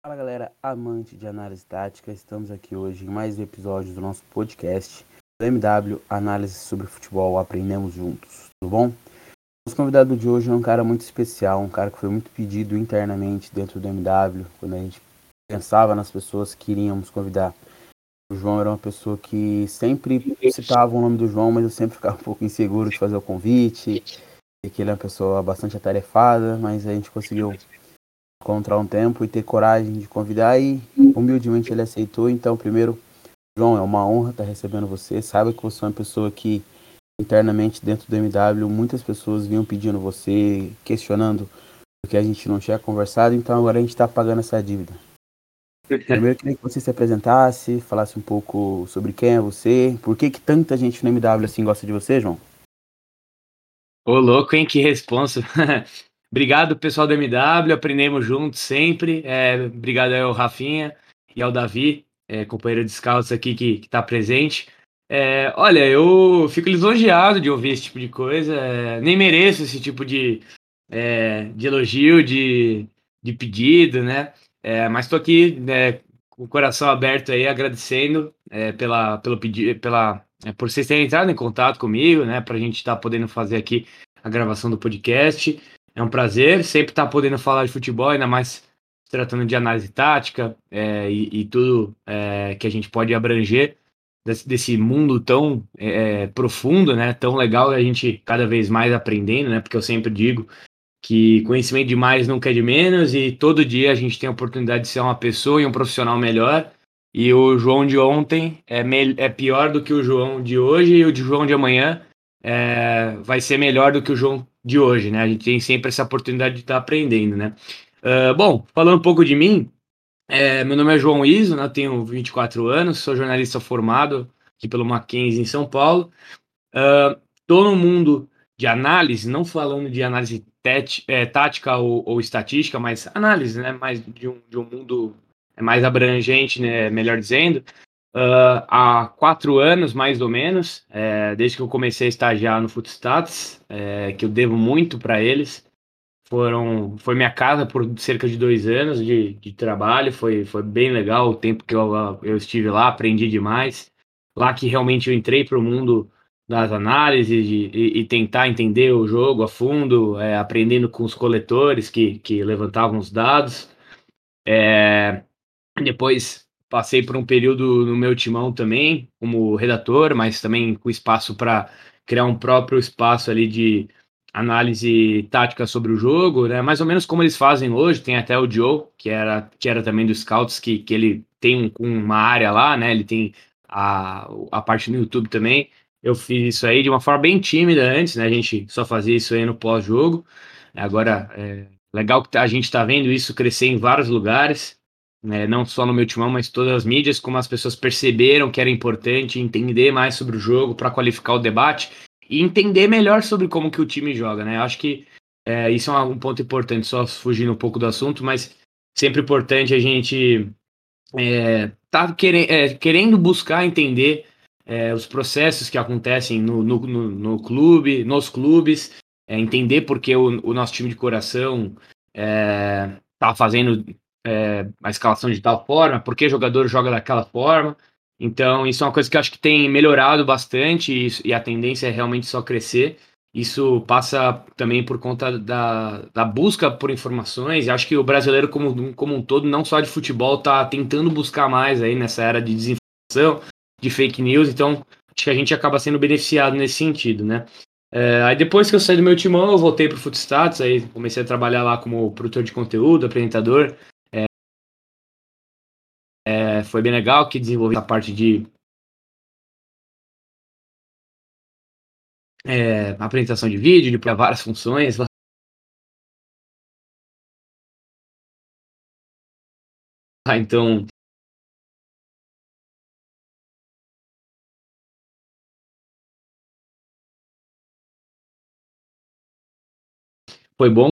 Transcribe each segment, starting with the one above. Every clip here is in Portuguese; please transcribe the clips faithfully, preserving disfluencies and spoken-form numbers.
Fala galera, amante de análise tática, estamos aqui hoje em mais um episódio do nosso podcast do M W, análise sobre futebol, aprendemos juntos, tudo bom? Nosso convidado de hoje é um cara muito especial, um cara que foi muito pedido internamente dentro do M W, quando a gente pensava nas pessoas que iríamos convidar. O João era uma pessoa que sempre citava o nome do João, mas eu sempre ficava um pouco inseguro de fazer o convite, e que ele é uma pessoa bastante atarefada, mas a gente conseguiu encontrar um tempo e ter coragem de convidar e humildemente ele aceitou. Então, primeiro, João, é uma honra estar recebendo você. Saiba que você é uma pessoa que internamente dentro do M W muitas pessoas vinham pedindo você, questionando o que a gente não tinha conversado, então agora a gente está pagando essa dívida. Primeiro, eu queria que você se apresentasse, falasse um pouco sobre quem é você, por que que tanta gente no M W assim gosta de você, João? Ô, louco, hein? Que responsa. Obrigado, pessoal do M W, aprendemos juntos sempre. É, obrigado aí ao Rafinha e ao Davi, é, companheiro de scouts aqui que está presente. É, olha, eu fico lisonjeado de ouvir esse tipo de coisa. É, nem mereço esse tipo de, é, de elogio, de, de pedido, né? É, mas estou aqui, né, com o coração aberto aí, agradecendo é, pela, pelo pedido, pela, é, por vocês terem entrado em contato comigo, né? Para a gente estar tá podendo fazer aqui a gravação do podcast. É um prazer sempre estar podendo falar de futebol, ainda mais se tratando de análise tática é, e, e, tudo é, que a gente pode abranger desse, desse mundo tão é, profundo, né? Tão legal, a gente cada vez mais aprendendo, né? Porque eu sempre digo que conhecimento de mais nunca é de menos e todo dia a gente tem a oportunidade de ser uma pessoa e um profissional melhor. E o João de ontem é, é pior do que o João de hoje e o de João de amanhã é, vai ser melhor do que o João de hoje, né? A gente tem sempre essa oportunidade de estar aprendendo, né? Uh, bom, falando um pouco de mim, é, meu nome é João Iso, né? Eu tenho vinte e quatro anos, sou jornalista formado aqui pelo Mackenzie em São Paulo. Estou uh, no mundo de análise, não falando de análise tete, é, tática ou, ou estatística, mas análise, né? Mais de um, de um mundo mais abrangente, né? Melhor dizendo. Uh, há quatro anos, mais ou menos, é, desde que eu comecei a estagiar no Footstats, é, que eu devo muito para eles. Foram, foi minha casa por cerca de dois anos de, de trabalho, foi, foi bem legal o tempo que eu, eu estive lá, aprendi demais. Lá que realmente eu entrei para o mundo das análises de, e, e tentar entender o jogo a fundo, é, aprendendo com os coletores que, que levantavam os dados. É, depois passei por um período no meu timão também, como redator, mas também com espaço para criar um próprio espaço ali de análise tática sobre o jogo, né? Mais ou menos como eles fazem hoje. Tem até o Joe, que era, que era também do Scouts, que, que ele tem um, uma área lá, né? Ele tem a, a parte no YouTube também. Eu fiz isso aí de uma forma bem tímida antes, né? A gente só fazia isso aí no pós-jogo. Agora, é legal que a gente está vendo isso crescer em vários lugares, né, não só no meu timão, mas todas as mídias, como as pessoas perceberam que era importante entender mais sobre o jogo para qualificar o debate e entender melhor sobre como que o time joga, né? Eu acho que é, isso é um ponto importante, só fugindo um pouco do assunto, mas sempre importante a gente é, tá querendo, é, querendo buscar entender é, os processos que acontecem no, no, no, no clube, nos clubes, é, entender por que o, o nosso time de coração é, tá fazendo é, a escalação de tal forma, por que o jogador joga daquela forma. Então, isso é uma coisa que eu acho que tem melhorado bastante e, e a tendência é realmente só crescer. Isso passa também por conta da, da busca por informações. E acho que o brasileiro, como, como um todo, não só de futebol, está tentando buscar mais aí nessa era de desinformação, de fake news. Então, acho que a gente acaba sendo beneficiado nesse sentido, né? É, aí depois que eu saí do meu timão, eu voltei para o Footstats, aí comecei a trabalhar lá como produtor de conteúdo, apresentador. É, foi bem legal que desenvolvi a parte de é, apresentação de vídeo, de várias funções. Então, foi bom,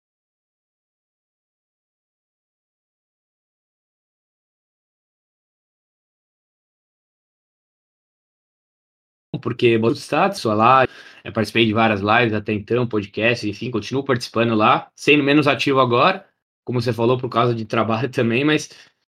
porque botei status sua lá, é, participei de várias lives até então, podcasts, enfim, continuo participando lá, sendo menos ativo agora, como você falou, por causa de trabalho também, mas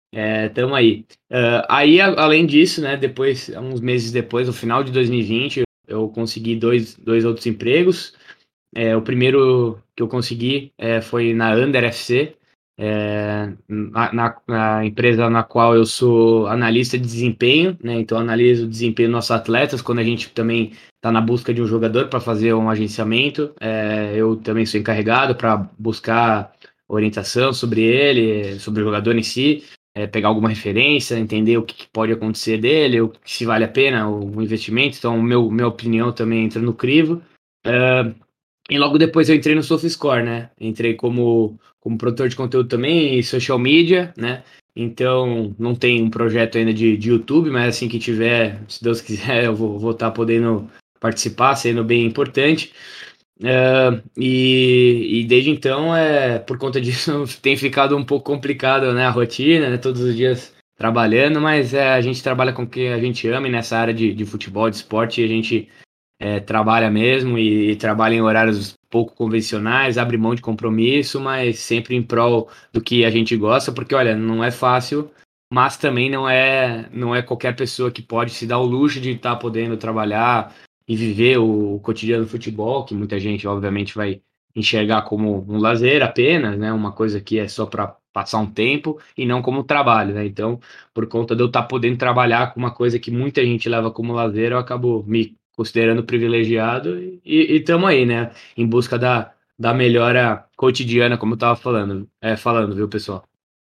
É, tamo aí. Uh, aí, a- além disso, né, depois, uns meses depois, no final de dois mil e vinte, eu consegui dois, dois outros empregos. É, o primeiro que eu consegui é, foi na Under F C, é, na, na, na empresa na qual eu sou analista de desempenho, né? Então, eu analiso o desempenho dos nossos atletas quando a gente também está na busca de um jogador para fazer um agenciamento. É, eu também sou encarregado para buscar orientação sobre ele, sobre o jogador em si, é, pegar alguma referência, entender o que, que pode acontecer dele, o, se vale a pena o, o investimento. Então, meu, minha opinião também entra no crivo. É, e logo depois eu entrei no SofaScore, né? Entrei como, como produtor de conteúdo também e social media, né? Então, não tem um projeto ainda de, de YouTube, mas assim que tiver, se Deus quiser, eu vou estar vou tá podendo participar, sendo bem importante. É, e, e desde então, é, por conta disso, tem ficado um pouco complicado, né? A rotina, né? Todos os dias trabalhando, mas é, a gente trabalha com o que a gente ama e nessa área de, de futebol, de esporte, a gente é, trabalha mesmo e, e trabalha em horários pouco convencionais, abre mão de compromisso, mas sempre em prol do que a gente gosta, porque olha, não é fácil, mas também não é não é qualquer pessoa que pode se dar o luxo de estar podendo trabalhar e viver o, o cotidiano do futebol, que muita gente obviamente vai enxergar como um lazer apenas, né, uma coisa que é só para passar um tempo e não como trabalho, né? Então, por conta de eu estar podendo trabalhar com uma coisa que muita gente leva como lazer, eu acabo me considerando privilegiado e estamos aí, né? Em busca da, da melhora cotidiana, como eu estava falando, é, falando, viu, pessoal?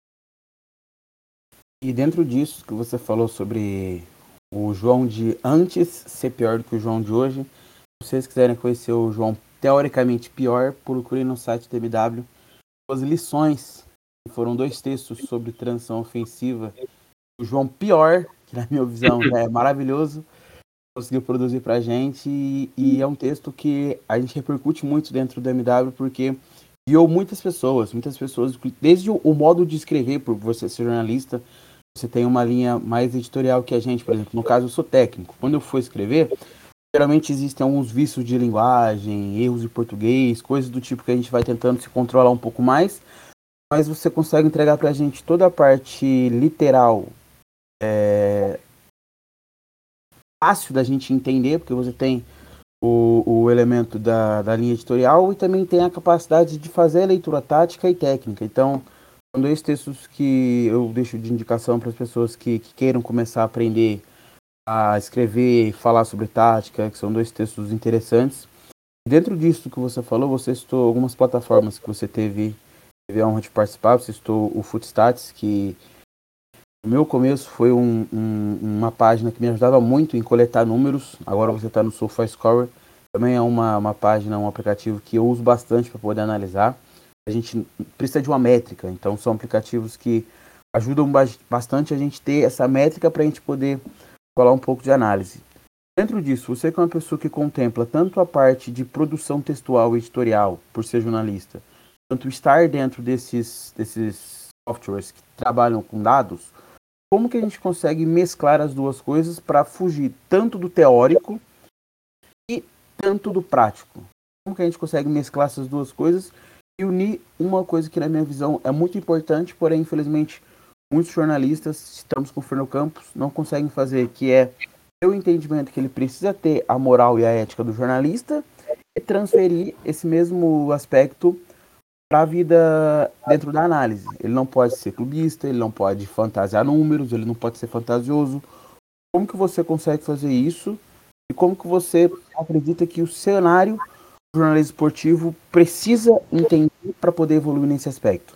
E dentro disso que você falou sobre o João de antes ser pior do que o João de hoje, se vocês quiserem conhecer o João teoricamente pior, procurem no site do M W as lições, que foram dois textos sobre transição ofensiva. O João pior, que na minha visão já é maravilhoso, conseguiu produzir pra gente e, e é um texto que a gente repercute muito dentro do M W porque guiou muitas pessoas, muitas pessoas, desde o, o modo de escrever, por você ser jornalista, você tem uma linha mais editorial que a gente, por exemplo, no caso eu sou técnico, quando eu for escrever, geralmente existem alguns vícios de linguagem, erros de português, coisas do tipo que a gente vai tentando se controlar um pouco mais, mas você consegue entregar pra gente toda a parte literal, é, fácil da gente entender, porque você tem o, o elemento da, da linha editorial e também tem a capacidade de fazer a leitura tática e técnica. Então, são dois textos que eu deixo de indicação para as pessoas que, que queiram começar a aprender a escrever e falar sobre tática, que são dois textos interessantes. Dentro disso que você falou, você citou algumas plataformas que você teve, teve a honra de participar, você citou o Footstats, que no meu começo foi um, um, uma página que me ajudava muito em coletar números. Agora você está no SofaScore. Também é uma, uma página, um aplicativo que eu uso bastante para poder analisar. A gente precisa de uma métrica, então são aplicativos que ajudam bastante a gente ter essa métrica para a gente poder falar um pouco de análise. Dentro disso, você que é uma pessoa que contempla tanto a parte de produção textual e editorial, por ser jornalista, quanto estar dentro desses, desses softwares que trabalham com dados, como que a gente consegue mesclar as duas coisas para fugir tanto do teórico e tanto do prático? Como que a gente consegue mesclar essas duas coisas e unir uma coisa que, na minha visão, é muito importante, porém, infelizmente, muitos jornalistas, estamos com o Fernando Campos, não conseguem fazer, que é ter o entendimento que ele precisa ter a moral e a ética do jornalista e transferir esse mesmo aspecto para a vida dentro da análise. Ele não pode ser clubista, ele não pode fantasiar números, ele não pode ser fantasioso. Como que você consegue fazer isso? E como que você acredita que o cenário do jornalismo esportivo precisa entender para poder evoluir nesse aspecto?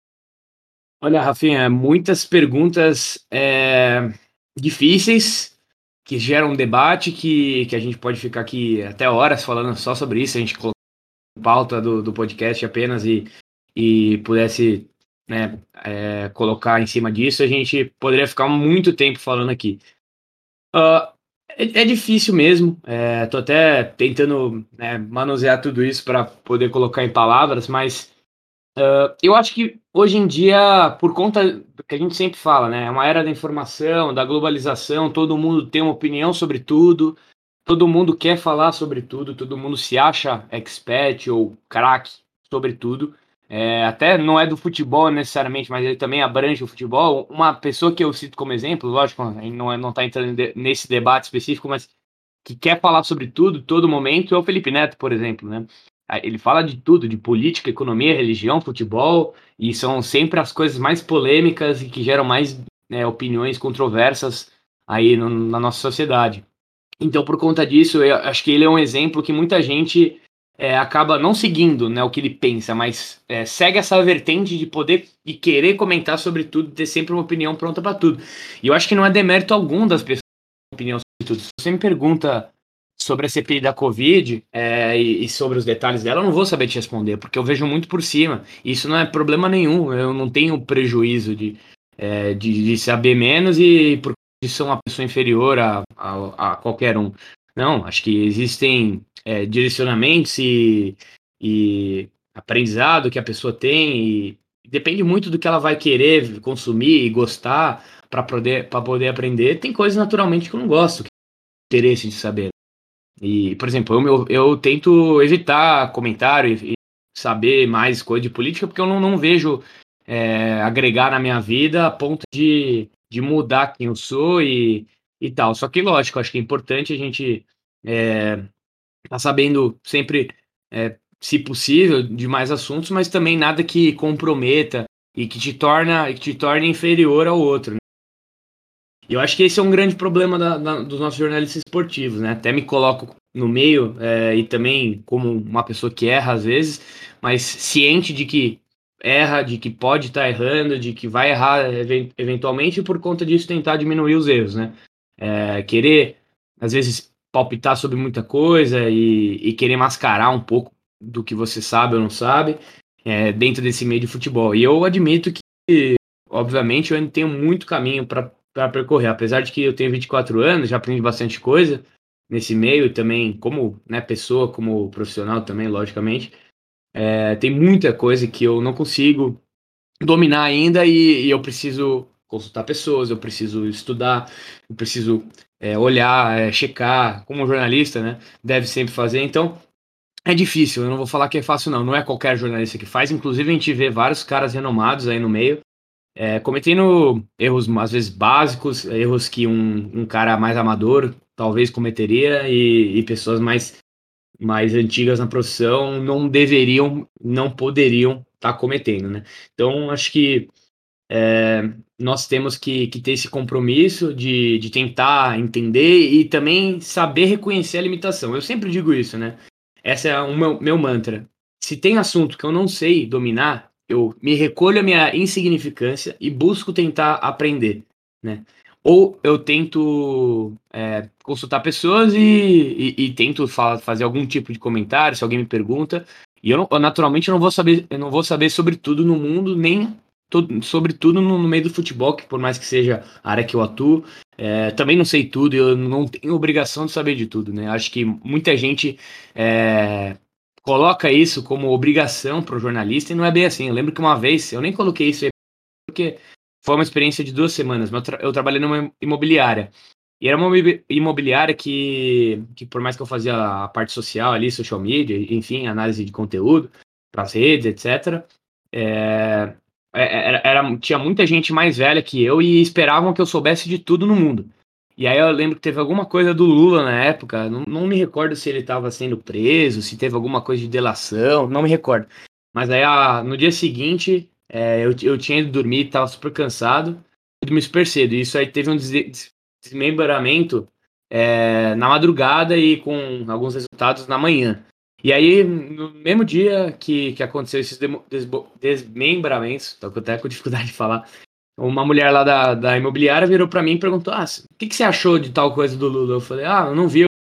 Olha, Rafinha, muitas perguntas é, difíceis que geram um debate que, que a gente pode ficar aqui até horas falando só sobre isso. A gente colocar pauta do, do podcast apenas e, e pudesse, né, é, colocar em cima disso, a gente poderia ficar muito tempo falando aqui. Uh, é, é difícil mesmo, é, tô até tentando, né, manusear tudo isso para poder colocar em palavras, mas uh, eu acho que hoje em dia, por conta do que a gente sempre fala, né, é uma era da informação, da globalização, todo mundo tem uma opinião sobre tudo, todo mundo quer falar sobre tudo, todo mundo se acha expert ou craque sobre tudo. é, até não é do futebol necessariamente, mas ele também abrange o futebol. Uma pessoa que eu cito como exemplo, lógico, a gente não, é, não tá entrando de- nesse debate específico, mas que quer falar sobre tudo, todo momento, é o Felipe Neto, por exemplo, né? Ah, ele fala de tudo, de política, economia, religião, futebol, e são sempre as coisas mais polêmicas e que geram mais, né, opiniões controversas aí no- na nossa sociedade. Então, por conta disso, eu acho que ele é um exemplo que muita gente é, acaba não seguindo, né, o que ele pensa, mas é, segue essa vertente de poder e querer comentar sobre tudo, ter sempre uma opinião pronta para tudo. E eu acho que não é demérito algum das pessoas ter opinião sobre tudo. Se você me pergunta sobre a C P I da Covid é, e, e sobre os detalhes dela, eu não vou saber te responder, porque eu vejo muito por cima. Isso não é problema nenhum, eu não tenho prejuízo de, é, de, de saber menos e por de ser uma pessoa inferior a, a, a qualquer um. Não, acho que existem é, direcionamentos e, e aprendizado que a pessoa tem e depende muito do que ela vai querer consumir e gostar para poder, para poder aprender. Tem coisas naturalmente que eu não gosto, que eu tenho interesse de saber. E, por exemplo, eu, eu, eu tento evitar comentário e, e saber mais coisa de política porque eu não, não vejo é, agregar na minha vida a ponto de, de mudar quem eu sou e, e tal. Só que, lógico, acho que é importante a gente é, tá sabendo sempre, é, se possível, de mais assuntos, mas também nada que comprometa e que te torna, que te torne inferior ao outro. E eu acho que esse é um grande problema da, da, dos nossos jornalistas esportivos, né? Até me coloco no meio é, e também como uma pessoa que erra às vezes, mas ciente de que erra, de que pode estar errando, de que vai errar even- eventualmente e por conta disso tentar diminuir os erros, né? É, querer, às vezes, palpitar sobre muita coisa e, e querer mascarar um pouco do que você sabe ou não sabe é, dentro desse meio de futebol. E eu admito que, obviamente, eu ainda tenho muito caminho para para percorrer. Apesar de que eu tenho vinte e quatro anos, já aprendi bastante coisa nesse meio também, como, né, pessoa, como profissional também, logicamente. É, tem muita coisa que eu não consigo dominar ainda e, e eu preciso consultar pessoas, eu preciso estudar, eu preciso é, olhar, é, checar, como um jornalista, né, deve sempre fazer. Então, é difícil, eu não vou falar que é fácil, não. Não é qualquer jornalista que faz. Inclusive, a gente vê vários caras renomados aí no meio é, cometendo erros, às vezes, básicos, erros que um, um cara mais amador talvez cometeria e, e pessoas mais, mais antigas na profissão não deveriam, não poderiam estar tá cometendo, né? Então, acho que é, nós temos que, que ter esse compromisso de, de tentar entender e também saber reconhecer a limitação. Eu sempre digo isso, né? Esse é o meu, meu mantra. Se tem assunto que eu não sei dominar, eu me recolho a minha insignificância e busco tentar aprender, né? Ou eu tento é, consultar pessoas e, e, e tento fa fazer algum tipo de comentário, se alguém me pergunta. E eu, não, eu naturalmente eu não vou saber, eu não vou saber sobre tudo no mundo, nem to- sobre tudo no, no meio do futebol, que por mais que seja a área que eu atuo, é, também não sei tudo, e eu não tenho obrigação de saber de tudo, né? Acho que muita gente é, coloca isso como obrigação para o jornalista e não é bem assim. Eu lembro que uma vez, eu nem coloquei isso aí porque foi uma experiência de duas semanas, mas eu, tra eu trabalhei numa imobiliária. E era uma imobiliária que, que, por mais que eu fazia a parte social ali, social media, enfim, análise de conteúdo para as redes, etcétera, é, é, era, era, tinha muita gente mais velha que eu e esperavam que eu soubesse de tudo no mundo. E aí eu lembro que teve alguma coisa do Lula na época, não, não me recordo se ele estava sendo preso, se teve alguma coisa de delação, não me recordo. Mas aí a, no dia seguinte, é, eu, eu tinha ido dormir, estava super cansado, e dormi super cedo. E isso aí teve um des- des- desmembramento é, na madrugada e com alguns resultados na manhã. E aí, no mesmo dia que, que aconteceu esses demo- desbo- desmembramentos, tô até com dificuldade de falar, uma mulher lá da, da imobiliária virou pra mim e perguntou: Ah, o que, que você achou de tal coisa do Lula? Eu falei: Ah, eu não vi.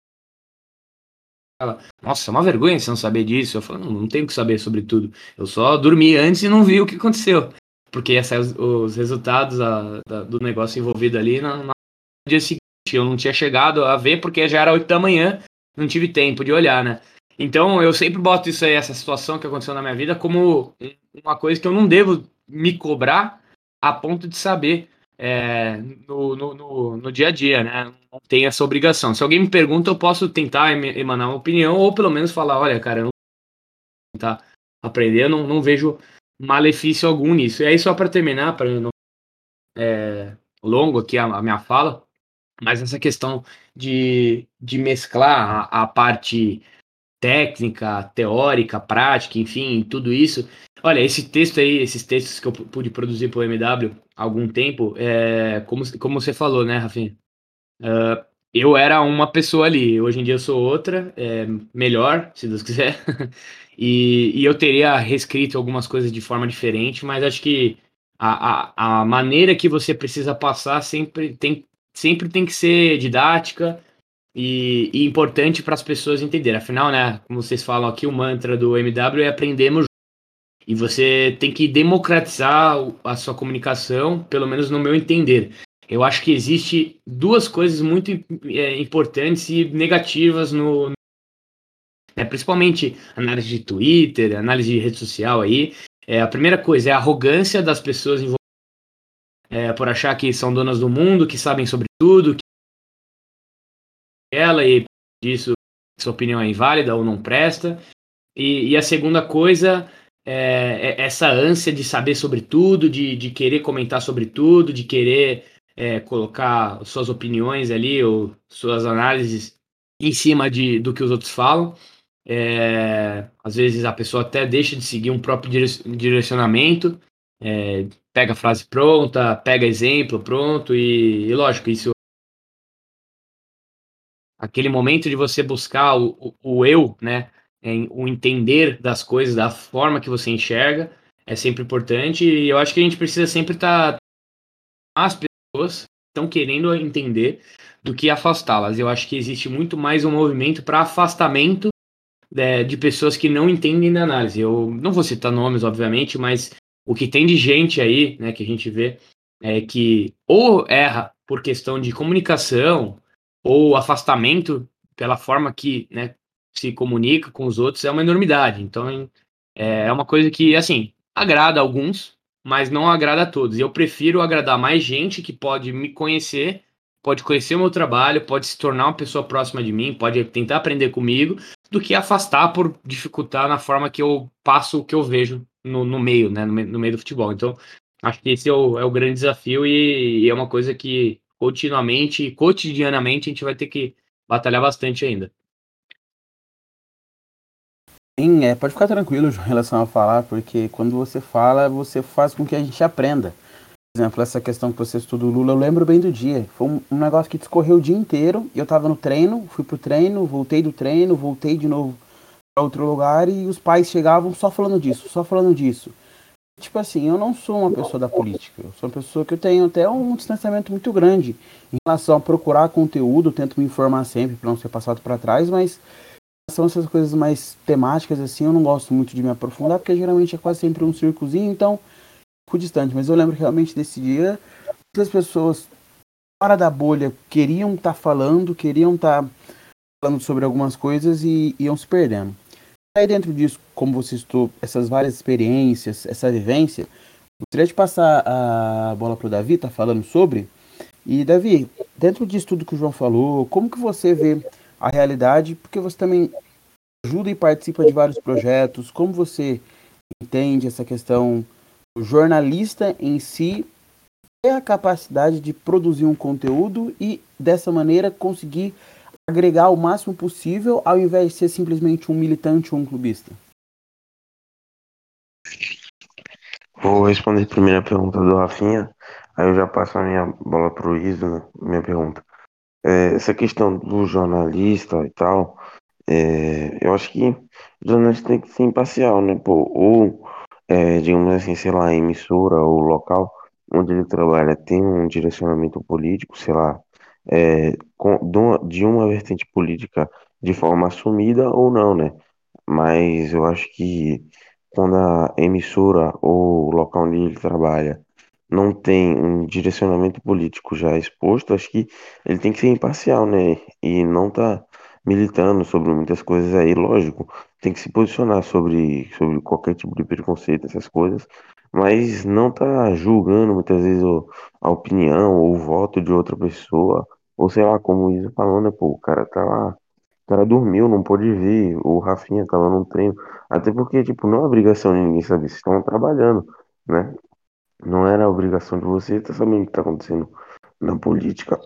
Ela, nossa, é uma vergonha você não saber disso. Eu falei: Não, não tenho que saber sobre tudo. Eu só dormi antes e não vi o que aconteceu. Porque ia sair os, os resultados a- da- do negócio envolvido ali no, no dia seguinte. Eu não tinha chegado a ver porque já era oito da manhã, não tive tempo de olhar, né? Então eu sempre boto isso aí, essa situação que aconteceu na minha vida, como uma coisa que eu não devo me cobrar a ponto de saber é, no, no, no, no dia a dia, né? Não tem essa obrigação. Se alguém me pergunta, eu posso tentar emanar uma opinião ou pelo menos falar, olha, cara, eu não vou tentar aprender, eu não, não vejo malefício algum nisso. E aí, só para terminar, para não é, longo aqui a, a minha fala, mas essa questão de, de mesclar a, a parte técnica, teórica, prática, enfim, tudo isso. Olha, esse texto aí, esses textos que eu pude produzir para o M W há algum tempo, é, como, como você falou, né, Rafinha? Uh, eu era uma pessoa ali, hoje em dia eu sou outra, é, melhor, se Deus quiser, e, e eu teria reescrito algumas coisas de forma diferente, mas acho que a, a, a maneira que você precisa passar sempre tem, sempre tem que ser didática e, e importante para as pessoas entenderem. Afinal, né, como vocês falam aqui, o mantra do M W é aprendemos e você tem que democratizar a sua comunicação, pelo menos no meu entender. Eu acho que existe duas coisas muito é, importantes e negativas no, é, principalmente análise de Twitter, análise de rede social aí. É, a primeira coisa é a arrogância das pessoas é, por achar que são donas do mundo, que sabem sobre tudo, que ela e disso sua opinião é inválida ou não presta. E, e a segunda coisa é, é essa ânsia de saber sobre tudo, de, de querer comentar sobre tudo, de querer é, colocar suas opiniões ali ou suas análises em cima de, do que os outros falam. É, às vezes a pessoa até deixa de seguir um próprio direcionamento, é, pega a frase pronta, pega exemplo pronto, e, e lógico, isso aquele momento de você buscar o, o, o eu, né, em, o entender das coisas, da forma que você enxerga, é sempre importante. E eu acho que a gente precisa sempre estar. Tá, as pessoas estão querendo entender do que afastá-las. Eu acho que existe muito mais um movimento para afastamento é, de pessoas que não entendem da análise. Eu não vou citar nomes, obviamente, mas o que tem de gente aí, né, que a gente vê, é que ou erra por questão de comunicação ou afastamento pela forma que, né, se comunica com os outros é uma enormidade. Então, é é uma coisa que, assim, agrada a alguns, mas não agrada a todos. E eu prefiro agradar mais gente que pode me conhecer, pode conhecer o meu trabalho, pode se tornar uma pessoa próxima de mim, pode tentar aprender comigo, do que afastar por dificultar na forma que eu passo o que eu vejo no, no meio, né, no, me- no meio do futebol. Então, acho que esse é o, é o grande desafio e, e é uma coisa que continuamente, cotidianamente, a gente vai ter que batalhar bastante ainda. Sim, é, pode ficar tranquilo em relação a falar, porque quando você fala, você faz com que a gente aprenda. Por exemplo, essa questão que você estuda o Lula, eu lembro bem do dia. Foi um, um negócio que discorreu o dia inteiro, e eu tava no treino, fui pro treino, voltei do treino, voltei de novo para outro lugar, e os pais chegavam só falando disso, só falando disso. Tipo assim, eu não sou uma pessoa da política, eu sou uma pessoa que eu tenho até um distanciamento muito grande em relação a procurar conteúdo, tento me informar sempre para não ser passado para trás, mas são essas coisas mais temáticas assim, eu não gosto muito de me aprofundar, porque geralmente é quase sempre um circozinho, então fico distante. Mas eu lembro realmente desse dia, muitas pessoas fora da bolha queriam estar tá falando, queriam estar tá falando sobre algumas coisas e iam se perdendo. Aí dentro disso, como você citou, essas várias experiências, essa vivência, gostaria de passar a bola para o Davi, tá falando sobre. E Davi, dentro disso tudo que o João falou, como que você vê a realidade? Porque você também ajuda e participa de vários projetos. Como você entende essa questão? O jornalista em si ter a capacidade de produzir um conteúdo e dessa maneira conseguir agregar o máximo possível, ao invés de ser simplesmente um militante ou um clubista. Vou responder primeiro a pergunta do Rafinha, aí eu já passo a minha bola pro Iso, né, minha pergunta. É, essa questão do jornalista e tal, é, eu acho que o jornalista tem que ser imparcial, né, pô? Ou, é, digamos assim, sei lá, a emissora ou local onde ele trabalha tem um direcionamento político, sei lá, é, com, de uma de uma vertente política de forma assumida ou não, né? Mas eu acho que quando a emissora ou o local onde ele trabalha não tem um direcionamento político já exposto, acho que ele tem que ser imparcial, né? E não tá militando sobre muitas coisas aí, lógico, tem que se posicionar sobre, sobre qualquer tipo de preconceito, essas coisas, mas não tá julgando muitas vezes o- a opinião ou o voto de outra pessoa, ou sei lá, como o Isa falou, né? Pô, o cara tá lá cara dormiu, não pôde vir, o Rafinha tava no treino. Até porque, tipo, não é obrigação de ninguém saber, vocês estão trabalhando, né? Não era obrigação de você estar sabendo o que tá acontecendo na política.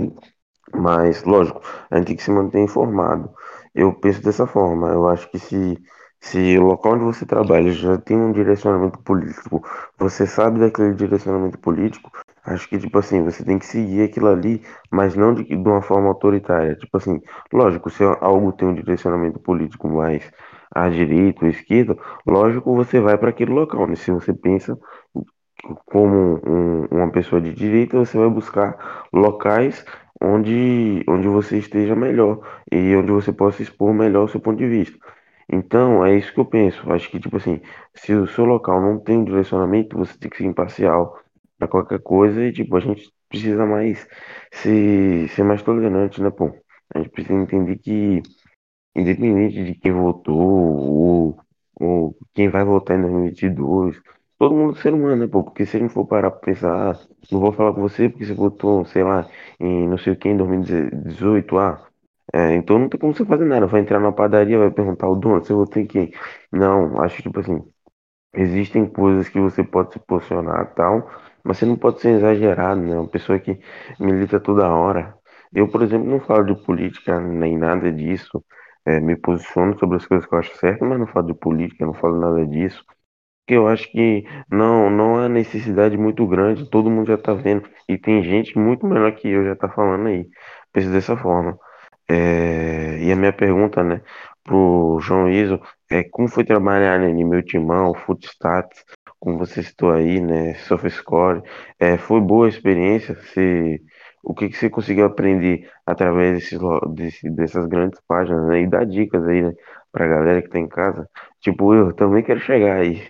Mas, lógico, a gente tem que se manter informado. Eu penso dessa forma. Eu acho que se, se o local onde você trabalha já tem um direcionamento político, você sabe daquele direcionamento político, acho que, tipo assim, você tem que seguir aquilo ali, mas não de, de uma forma autoritária. Tipo assim, lógico, se algo tem um direcionamento político mais à direita ou à esquerda, lógico, você vai para aquele local, né? Se você pensa como um- uma pessoa de direita, você vai buscar locais onde, onde você esteja melhor e onde você possa expor melhor o seu ponto de vista. Então, é isso que eu penso. Acho que, tipo assim, se o seu local não tem um direcionamento, você tem que ser imparcial para qualquer coisa e, tipo, a gente precisa mais ser, ser mais tolerante, né, pô? A gente precisa entender que independente de quem votou ou, ou quem vai votar em dois mil e vinte e dois, todo mundo é ser humano, né, pô? Porque se a gente for parar pra pensar, ah, não vou falar com você porque você votou, sei lá, em não sei o que, em dois mil e dezoito, ah, é, então não tem como você fazer nada. Vai entrar na padaria, vai perguntar ao dono, você votou em quem? Não, acho que, tipo assim, existem coisas que você pode se posicionar e tal, mas você não pode ser exagerado, né? Uma pessoa que milita toda hora. Eu, por exemplo, não falo de política nem nada disso. É, me posiciono sobre as coisas que eu acho certo, mas não falo de política, não falo nada disso. Porque eu acho que não, não há necessidade muito grande, todo mundo já tá vendo. E tem gente muito melhor que eu já tá falando aí. Penso dessa forma. É, e a minha pergunta, né, pro João Iso é como foi trabalhar, né, no meu timão, Footstats, como você citou aí, né, SofaScore, é, foi boa a experiência? Você, o que que você conseguiu aprender através desses, lo- desse, dessas grandes páginas, né, e dar dicas aí, né, pra galera que tá em casa? Tipo, eu também quero chegar aí.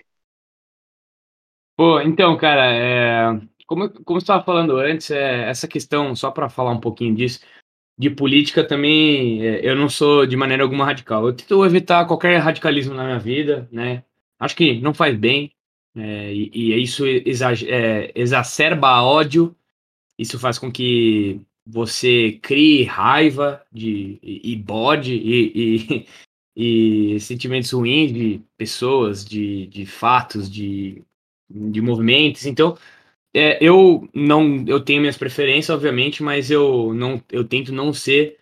Pô, então, cara, é, como, como você estava falando antes, é, essa questão, só para falar um pouquinho disso, de política também, é, eu não sou de maneira alguma radical. Eu tento evitar qualquer radicalismo na minha vida, né? Acho que não faz bem, é, e, e isso exage- é, exacerba ódio, isso faz com que você crie raiva de, e, e bode e, e, e sentimentos ruins de pessoas, de, de fatos, de, de movimentos. Então, é, eu não, eu tenho minhas preferências, obviamente, mas eu não, eu tento não ser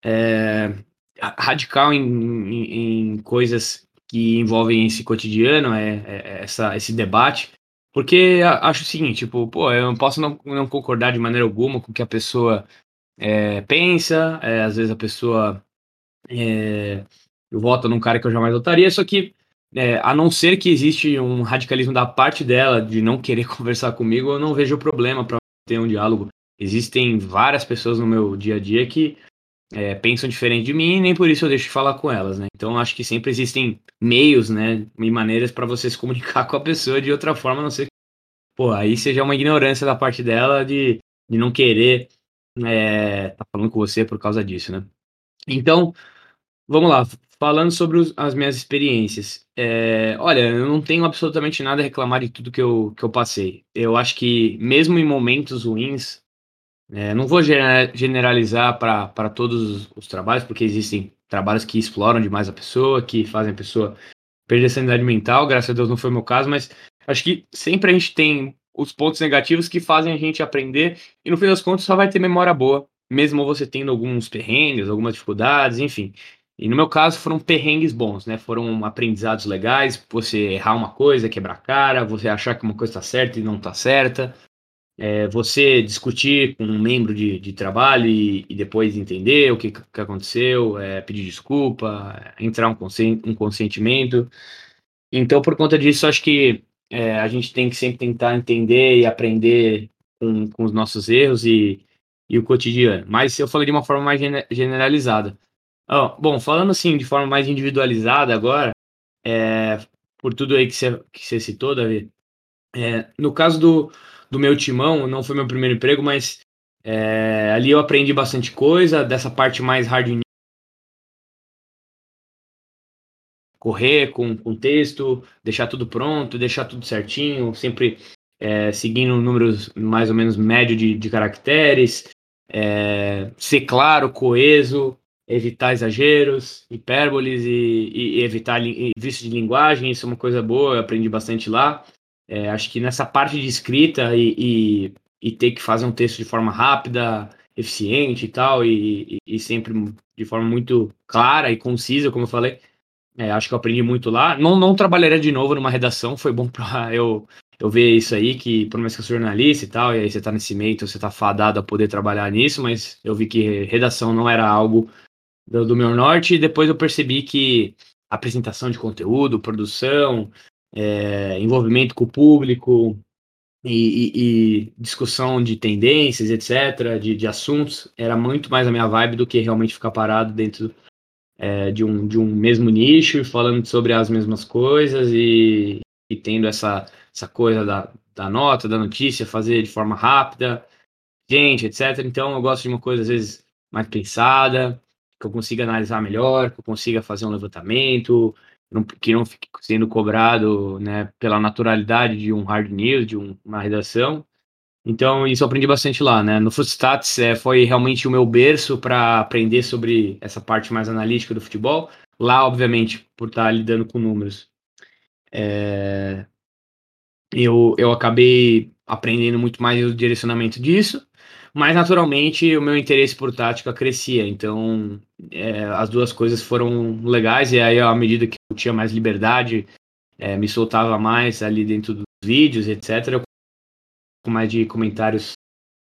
é, radical em, em, em coisas que envolvem esse cotidiano, é, é- essa, esse debate, porque a- acho o seguinte, tipo, pô, eu não posso não, não concordar de maneira alguma com o que a pessoa é, pensa, é, às vezes a pessoa é, vota num cara que eu jamais votaria, só que é, a não ser que existe um radicalismo da parte dela de não querer conversar comigo, eu não vejo problema para ter um diálogo. Existem várias pessoas no meu dia a dia que é, pensam diferente de mim e nem por isso eu deixo de falar com elas, né? Então acho que sempre existem meios, né, e maneiras para você se comunicar com a pessoa de outra forma, a não ser que, pô, aí seja uma ignorância da parte dela de, de não querer é, tá falando com você por causa disso, né? Então, vamos lá, falando sobre os- as minhas experiências. É, olha, eu não tenho absolutamente nada a reclamar de tudo que eu, que eu passei. Eu acho que, mesmo em momentos ruins, é, não vou gene- generalizar para todos os trabalhos, porque existem trabalhos que exploram demais a pessoa, que fazem a pessoa perder a sanidade mental. Graças a Deus não foi o meu caso, mas acho que sempre a gente tem os pontos negativos que fazem a gente aprender, e no fim das contas só vai ter memória boa, mesmo você tendo alguns perrengues, algumas dificuldades, enfim. E no meu caso foram perrengues bons, né? Foram aprendizados legais, você errar uma coisa, quebrar a cara, você achar que uma coisa está certa e não está certa, é, você discutir com um membro de, de trabalho e, e depois entender o que, que aconteceu, é, pedir desculpa, entrar um, consen um consentimento. Então, por conta disso, acho que é, a gente tem que sempre tentar entender e aprender com, com os nossos erros e, e o cotidiano. Mas eu falei de uma forma mais gene- generalizada. Ó, bom, falando assim de forma mais individualizada agora, é, por tudo aí que você que você citou, Davi, é, no caso do, do meu timão, não foi meu primeiro emprego, mas é, ali eu aprendi bastante coisa, dessa parte mais hard, correr com, com texto, deixar tudo pronto, deixar tudo certinho, sempre é, seguindo números mais ou menos médio de, de caracteres, é, ser claro, coeso, evitar exageros, hipérboles e, e evitar li, vício de linguagem. Isso é uma coisa boa, eu aprendi bastante lá. É, acho que nessa parte de escrita e, e, e ter que fazer um texto de forma rápida, eficiente e tal, e, e, e sempre de forma muito clara e concisa, como eu falei, é, acho que eu aprendi muito lá. Não, não trabalharia de novo numa redação, foi bom para eu, eu ver isso aí, que por mais que eu sou jornalista e tal, e aí você tá nesse meio, então você tá fadado a poder trabalhar nisso, mas eu vi que redação não era algo do, do meu norte, e depois eu percebi que apresentação de conteúdo, produção, é, envolvimento com o público e, e, e discussão de tendências, etc., de, de assuntos, era muito mais a minha vibe do que realmente ficar parado dentro é, de, um, de um mesmo nicho, falando sobre as mesmas coisas e, e tendo essa, essa coisa da, da nota, da notícia, fazer de forma rápida, gente, etcétera. Então eu gosto de uma coisa, às vezes, mais pensada, que eu consiga analisar melhor, que eu consiga fazer um levantamento, não, que não fique sendo cobrado, né, pela naturalidade de um hard news, de um, uma redação. Então, isso eu aprendi bastante lá, né? No Footstats é, foi realmente o meu berço para aprender sobre essa parte mais analítica do futebol. Lá, obviamente, por estar lidando com números, é, eu, eu acabei aprendendo muito mais o direcionamento disso, mas naturalmente o meu interesse por tática crescia. Então, é, as duas coisas foram legais, e aí, à medida que eu tinha mais liberdade, é, me soltava mais ali dentro dos vídeos, etcétera, eu com mais de comentários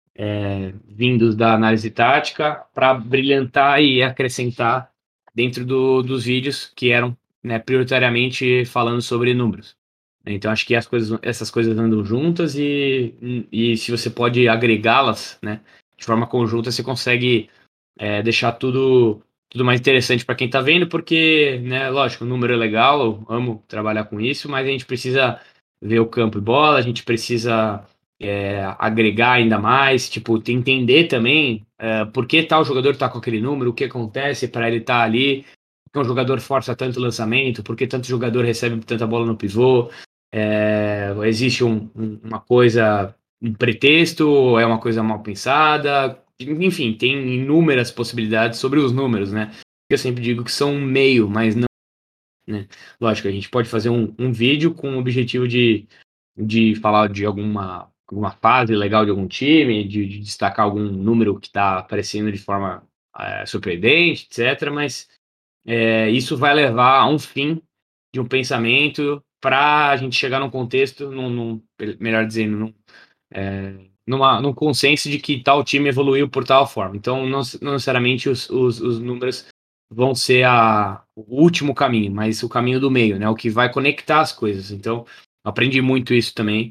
é, vindos da análise tática para brilhantar e acrescentar dentro do, dos vídeos que eram, né, prioritariamente falando sobre números. Então acho que as coisas, essas coisas andam juntas e, e se você pode agregá-las, né, de forma conjunta, você consegue é, deixar tudo tudo mais interessante para quem está vendo, porque, né, lógico, o número é legal, eu amo trabalhar com isso, mas a gente precisa ver o campo e bola, a gente precisa é, agregar ainda mais, tipo, entender também é, por que tal jogador está com aquele número, o que acontece para ele estar tá ali, por que um jogador força tanto o lançamento, por que tanto jogador recebe tanta bola no pivô, é, existe um, um, uma coisa, um pretexto, é uma coisa mal pensada, enfim, tem inúmeras possibilidades sobre os números, né? Eu sempre digo que são um meio, mas não, né? Lógico, a gente pode fazer um, um vídeo com o objetivo de, de falar de alguma, alguma fase legal de algum time, de, de destacar algum número que está aparecendo de forma é, surpreendente, etcétera. Mas é, isso vai levar a um fim de um pensamento para a gente chegar num contexto, num, num, melhor dizendo, num, é, numa, num consenso de que tal time evoluiu por tal forma. Então, não, não necessariamente os, os, os números vão ser a, o último caminho, mas o caminho do meio, né? O que vai conectar as coisas. Então, aprendi muito isso também.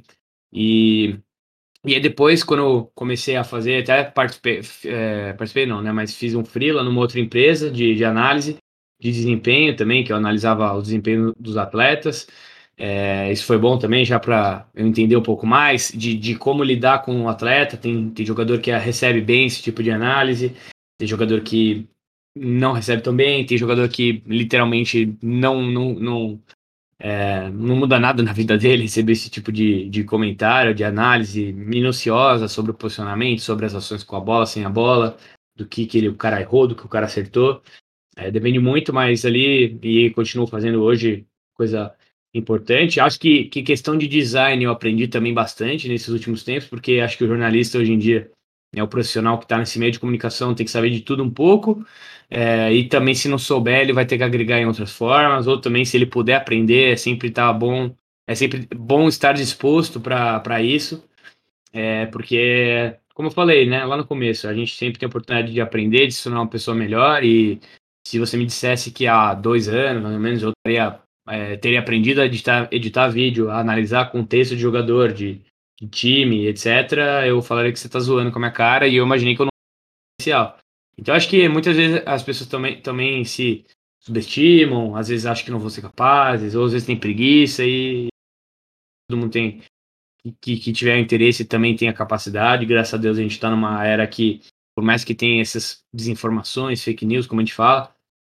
E, e aí depois, quando eu comecei a fazer, até participei, é, participei não, né? Mas fiz um freela numa outra empresa de, de análise de desempenho também, que eu analisava o desempenho dos atletas. É, isso foi bom também, já para eu entender um pouco mais de, de como lidar com o atleta. Tem, tem jogador que recebe bem esse tipo de análise, tem jogador que não recebe tão bem, tem jogador que literalmente não, não, não, é, não muda nada na vida dele receber esse tipo de, de comentário, de análise minuciosa sobre o posicionamento, sobre as ações com a bola, sem a bola, do que, que ele, o cara errou, do que o cara acertou. É, depende muito, mas ali, e continuo fazendo hoje, coisa importante. Acho que, que questão de design eu aprendi também bastante nesses últimos tempos, porque acho que o jornalista hoje em dia é o profissional que está nesse meio de comunicação, tem que saber de tudo um pouco, é, e também se não souber, ele vai ter que agregar em outras formas, ou também se ele puder aprender, é sempre tá bom, é sempre bom estar disposto para isso, é, porque, como eu falei, né, lá no começo, a gente sempre tem a oportunidade de aprender, de se tornar uma pessoa melhor, e se você me dissesse que há dois anos, mais ou menos, eu teria, é, teria aprendido a editar, editar vídeo, a analisar contexto de jogador, de, de time, etcétera, eu falaria que você tá zoando com a minha cara, e eu imaginei que eu não tinha potencial. Então, acho que muitas vezes as pessoas também, também se subestimam, às vezes acham que não vão ser capazes, ou às vezes tem preguiça, e todo mundo tem que, que tiver interesse também tem a capacidade. Graças a Deus a gente está numa era que, por mais que tenha essas desinformações, fake news, como a gente fala,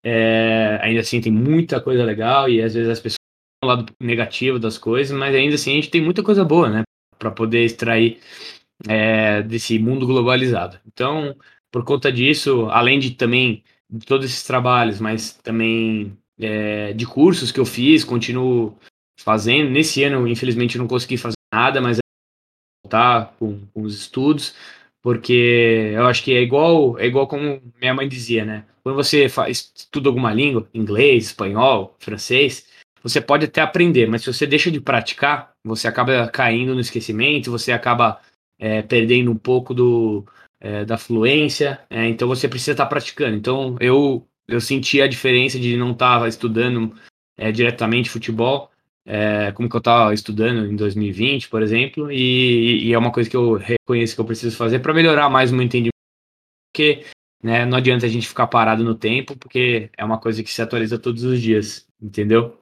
é, ainda assim tem muita coisa legal e às vezes as pessoas têm o lado negativo das coisas, mas ainda assim a gente tem muita coisa boa, né, para poder extrair é, desse mundo globalizado. Então, por conta disso, além de também de todos esses trabalhos, mas também é, de cursos que eu fiz, continuo fazendo. Nesse ano, infelizmente, eu não consegui fazer nada, mas voltar com, com os estudos, porque eu acho que é igual, é igual como minha mãe dizia, né? Quando você faz, estuda alguma língua, inglês, espanhol, francês, você pode até aprender, mas se você deixa de praticar, você acaba caindo no esquecimento, você acaba é, perdendo um pouco do, é, da fluência, é, então você precisa estar praticando. Então eu, eu senti a diferença de não estar estudando é, diretamente futebol, é, como que eu estava estudando em dois mil e vinte, por exemplo, e, e é uma coisa que eu reconheço que eu preciso fazer para melhorar mais o meu entendimento, porque né, não adianta a gente ficar parado no tempo, porque é uma coisa que se atualiza todos os dias, entendeu?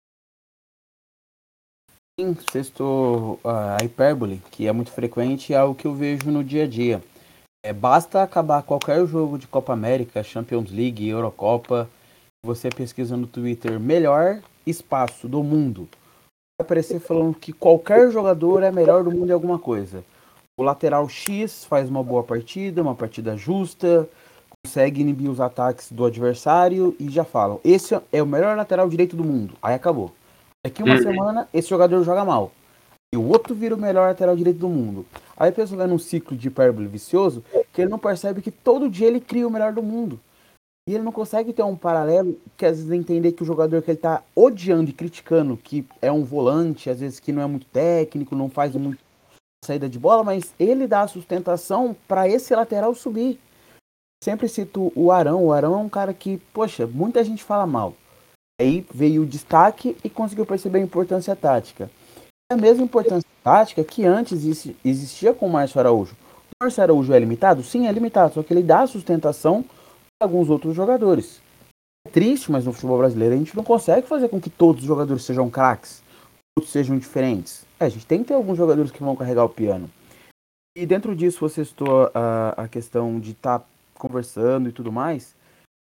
Sim, sexto, a hipérbole, que é muito frequente, é algo que eu vejo no dia a dia. É, basta acabar qualquer jogo de Copa América, Champions League, Eurocopa, você pesquisa no Twitter melhor espaço do mundo. Vai aparecer falando que qualquer jogador é melhor do mundo em alguma coisa. O lateral X faz uma boa partida, uma partida justa, consegue inibir os ataques do adversário e já falam, esse é o melhor lateral direito do mundo. Aí acabou. Daqui uma Uhum. semana, esse jogador joga mal. E o outro vira o melhor lateral direito do mundo. Aí a pessoa vai num ciclo de hipérbole vicioso que ele não percebe que todo dia ele cria o melhor do mundo. E ele não consegue ter um paralelo que às vezes entender que o jogador que ele tá odiando e criticando, que é um volante, às vezes que não é muito técnico, não faz muito saída de bola, mas ele dá a sustentação para esse lateral subir. Sempre cito o Arão. O Arão é um cara que, poxa, muita gente fala mal. Aí veio o destaque e conseguiu perceber a importância tática. É a mesma importância tática que antes existia com o Márcio Araújo. O Márcio Araújo é limitado? Sim, é limitado, só que ele dá sustentação para alguns outros jogadores. É triste, mas no futebol brasileiro a gente não consegue fazer com que todos os jogadores sejam craques, todos sejam diferentes. É, a gente tem que ter alguns jogadores que vão carregar o piano. E dentro disso você citou a, a questão de estar tá conversando e tudo mais.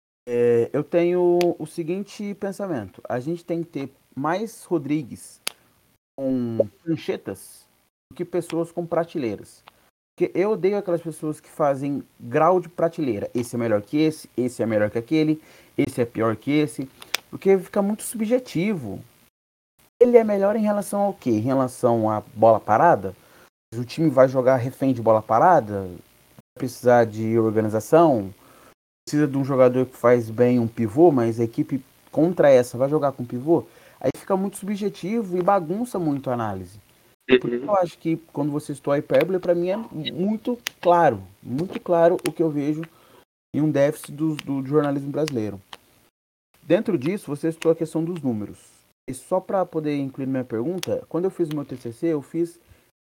É, eu tenho o seguinte pensamento. A gente tem que ter mais Rodrigues com pranchetas do que pessoas com prateleiras. Porque eu odeio aquelas pessoas que fazem grau de prateleira. Esse é melhor que esse, esse é melhor que aquele, esse é pior que esse. Porque fica muito subjetivo. Ele é melhor em relação ao quê? Em relação à bola parada? O time vai jogar refém de bola parada? Vai precisar de organização? Precisa de um jogador que faz bem um pivô, mas a equipe contra essa vai jogar com pivô? Aí fica muito subjetivo e bagunça muito a análise. Por isso eu acho que quando você citou a hipérbole, para mim é muito claro, muito claro o que eu vejo em um déficit do, do jornalismo brasileiro. Dentro disso, você citou a questão dos números. E só para poder incluir minha pergunta, quando eu fiz o meu T C C, eu fiz